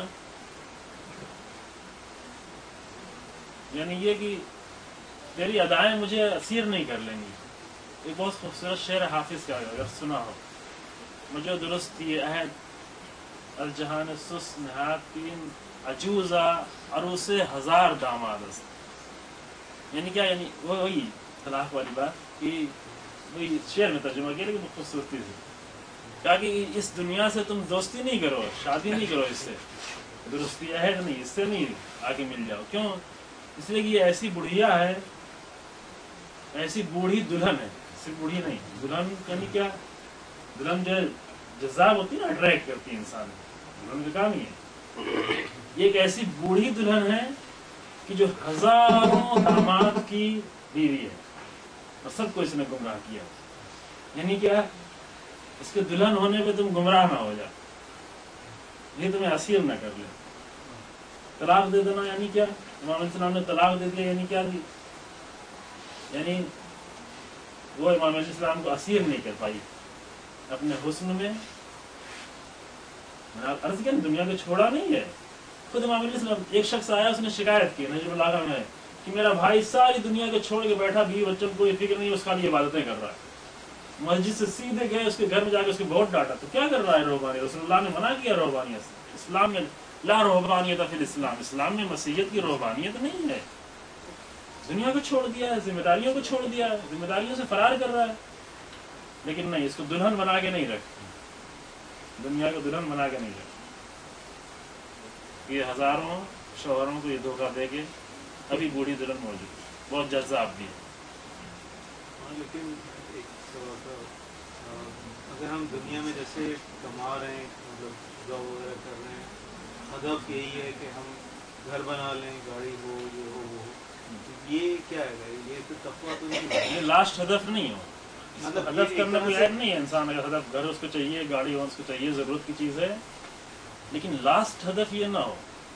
یعنی یہ کہ تیری ادائیں مجھے اسیر نہیں کر لیں گی۔ ایک بہت خوبصورت شعر حافظ کا اگر سنا ہو، مجھے درست یہ عہد الجہان سس نہاد تین عجوزہ عروس ہزار داماد است، یعنی کیا، یعنی وہ وہی طلاق والی بات کہ وہی شعر میں ترجمہ کیا لیکن خوبصورتی سے کہا کہ اس دنیا سے تم دوستی نہیں کرو، شادی نہیں کرو، اس سے درستی عہد نہیں، اس سے نہیں آگے مل جاؤ۔ کیوں؟ اس لیے کہ یہ ایسی بڑھیا ہے، ایسی بوڑھی دلہن ہے، صرف بوڑھی نہیں، دلہن یعنی کیا، دلہن جو ہے جذاب ہوتی ہے نا، اٹریکٹ کرتی ہے انسان، دلہن کا کام ہی ہے۔ یہ ایک ایسی بوڑھی دلہن ہے کہ جو ہزاروں داماد کی بیوی ہے اور سب کو اس نے گمراہ کیا، یعنی کیا، اس کے دلہن ہونے پہ تم گمراہ نہ ہو جا، یہ تمہیں اسیر نہ کر لے۔ طلاق دے دینا یعنی کیا، امام علیہ السلام نے طلاق دے دیا یعنی کیا دی، یعنی وہ امام علیہ السلام کو اسیر نہیں کر پائی اپنے حسن میں، عرض کیا دنیا کو چھوڑا نہیں ہے۔ خود امام علیہ السلام، ایک شخص آیا اس نے شکایت کی نجم البلاغہ میں کہ میرا بھائی ساری دنیا کو چھوڑ کے بیٹھا، بیوی بچوں کو کوئی فکر نہیں، اس خالی عبادتیں کر رہا ہے، مسجد سے سیدھے گئے اس کے گھر میں جا کے اس کے بہت ڈانٹا، تو کیا کر رہا ہے روحانی، رسول اللہ نے منع کیا روحانیت سے، اسلام میں لا روحانیت فی الاسلام، اسلام میں مسیحیت کی روحانیت نہیں ہے۔ دنیا کو چھوڑ دیا ہے، ذمہ داریوں کو چھوڑ دیا ہے، ذمہ داریوں سے فرار کر رہا ہے، لیکن نہیں، اس کو دلہن بنا کے نہیں رکھ، دنیا کو دلہن بنا کے نہیں رکھ۔ یہ ہزاروں شوہروں کو یہ دھوکہ دے کے ابھی بوڑھی دلہن موجود ہے، بہت جذاب بھی ہے۔ ہاں لیکن ایک سوال تھا، اگر ہم دنیا میں جیسے کما رہے ہیں، مطلب جاب وغیرہ کر رہے ہیں، ہدف یہی ہے کہ ہم گھر بنا لیں، گاڑی ہو، یہ ہو وہ ہو، یہ کیا ہے، یہ تو تقویٰ تو نہیں ہے، یہ لاسٹ ہدف نہیں ہو، مطلب ہدف کرنا کوئی عیب نہیں ہے، انسان اگر ہدف گھر اس کو چاہیے، گاڑی ہو اس کو چاہیے، ضرورت کی چیز ہے، لیکن لاسٹ ہدف یہ نہ ہو۔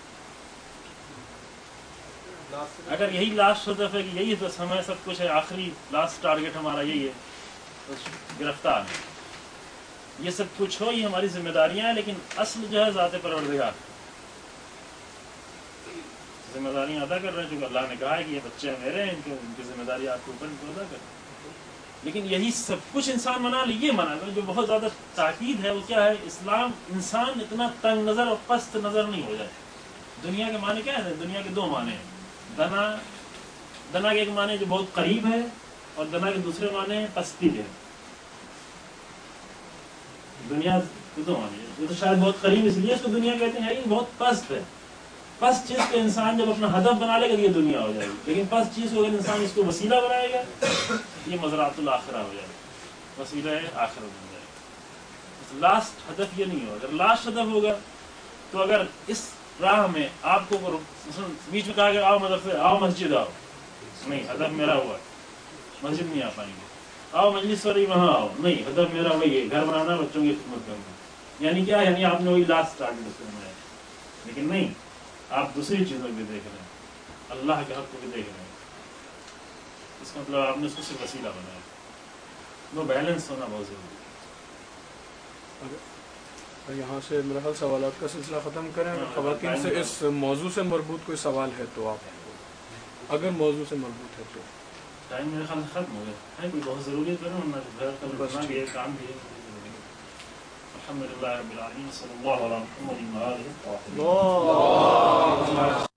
اگر یہی لاسٹ ہدف ہے کہ یہی بس ہمیں سب کچھ ہے، آخری لاسٹ ٹارگیٹ ہمارا یہی ہے، تو گرفتار ہے۔ یہ سب کچھ ہو، یہ ہماری ذمہ داریاں ہیں، لیکن اصل جو ہے ذات پروردگار، ذمہ داریاں ادا کر رہے ہیں، چونکہ اللہ نے کہا ہے کہ یہ بچے میرے ہیں، ان کی ان کی ذمہ داری آپ کے اوپر ان کو ادا کریں، لیکن یہی سب کچھ انسان منا لے، یہ منا لے جو بہت زیادہ تاکید ہے وہ کیا ہے، اسلام انسان اتنا تنگ نظر اور پست نظر نہیں ہو جائے۔ دنیا کے معنی کیا ہے، دنیا کے دو معنی ہیں، دنا دنا کے ایک معنی جو بہت قریب ہے، اور دنا کے دوسرے معنی ہے پستی کے۔ دنیا کے دو معنی ہے، یہ تو شاید بہت قریب اس لیے اس کو دنیا کہتے ہیں، یہ بہت پست ہے۔ پست چیز کو انسان جب اپنا ہدف بنا لے گا یہ دنیا ہو جائے گی، لیکن پست چیز کو اگر انسان اس کو وسیلہ بنائے گا یہ مزرعۃ الآخرہ ہو جائے گا، وسیلہ آخرت بن جائے گا۔ لاسٹ ہدف یہ نہیں ہوگا، اگر لاسٹ ہدف ہوگا تو اگر اس راہ میں آپ کو مثلا بیچ میں کہا کہ آؤ مدرسے، آؤ مسجد آؤ، نہیں ہدف میرا ہوا ہے، مسجد نہیں آ پائیں گے، آؤ مجلس والی وہاں آؤ، نہیں ہدف میرا وہی ہے، گھر بنانا، بچوں کی خدمت کرنا، یعنی کیا، یعنی آپ نے وہی لاسٹ ٹارگیٹ اس کو بنایا، لیکن نہیں، آپ دوسری چیزوں کو بھی دیکھ رہے ہیں، اللہ کے حق کو بھی دیکھ رہے ہیں، اس کا مطلب آپ نے اس کو صرف وسیلہ بنایا۔ وہ بیلنس ہونا بہت ضروری ہے۔ یہاں سے میرا خیال سوالات کا سلسلہ ختم کریں، خواتین سے اس موضوع سے مربوط کوئی سوال ہے تو آپ، اگر موضوع سے مربوط ہے تو۔ ٹائم میرے خیال ختم ہو گیا ہے، کوئی بہت ضروری ہے ورنہ گھر کا بھی ہے، کام بھی ہے۔ الحمد للہ رب العالمین، صلی اللہ علیہ وسلم۔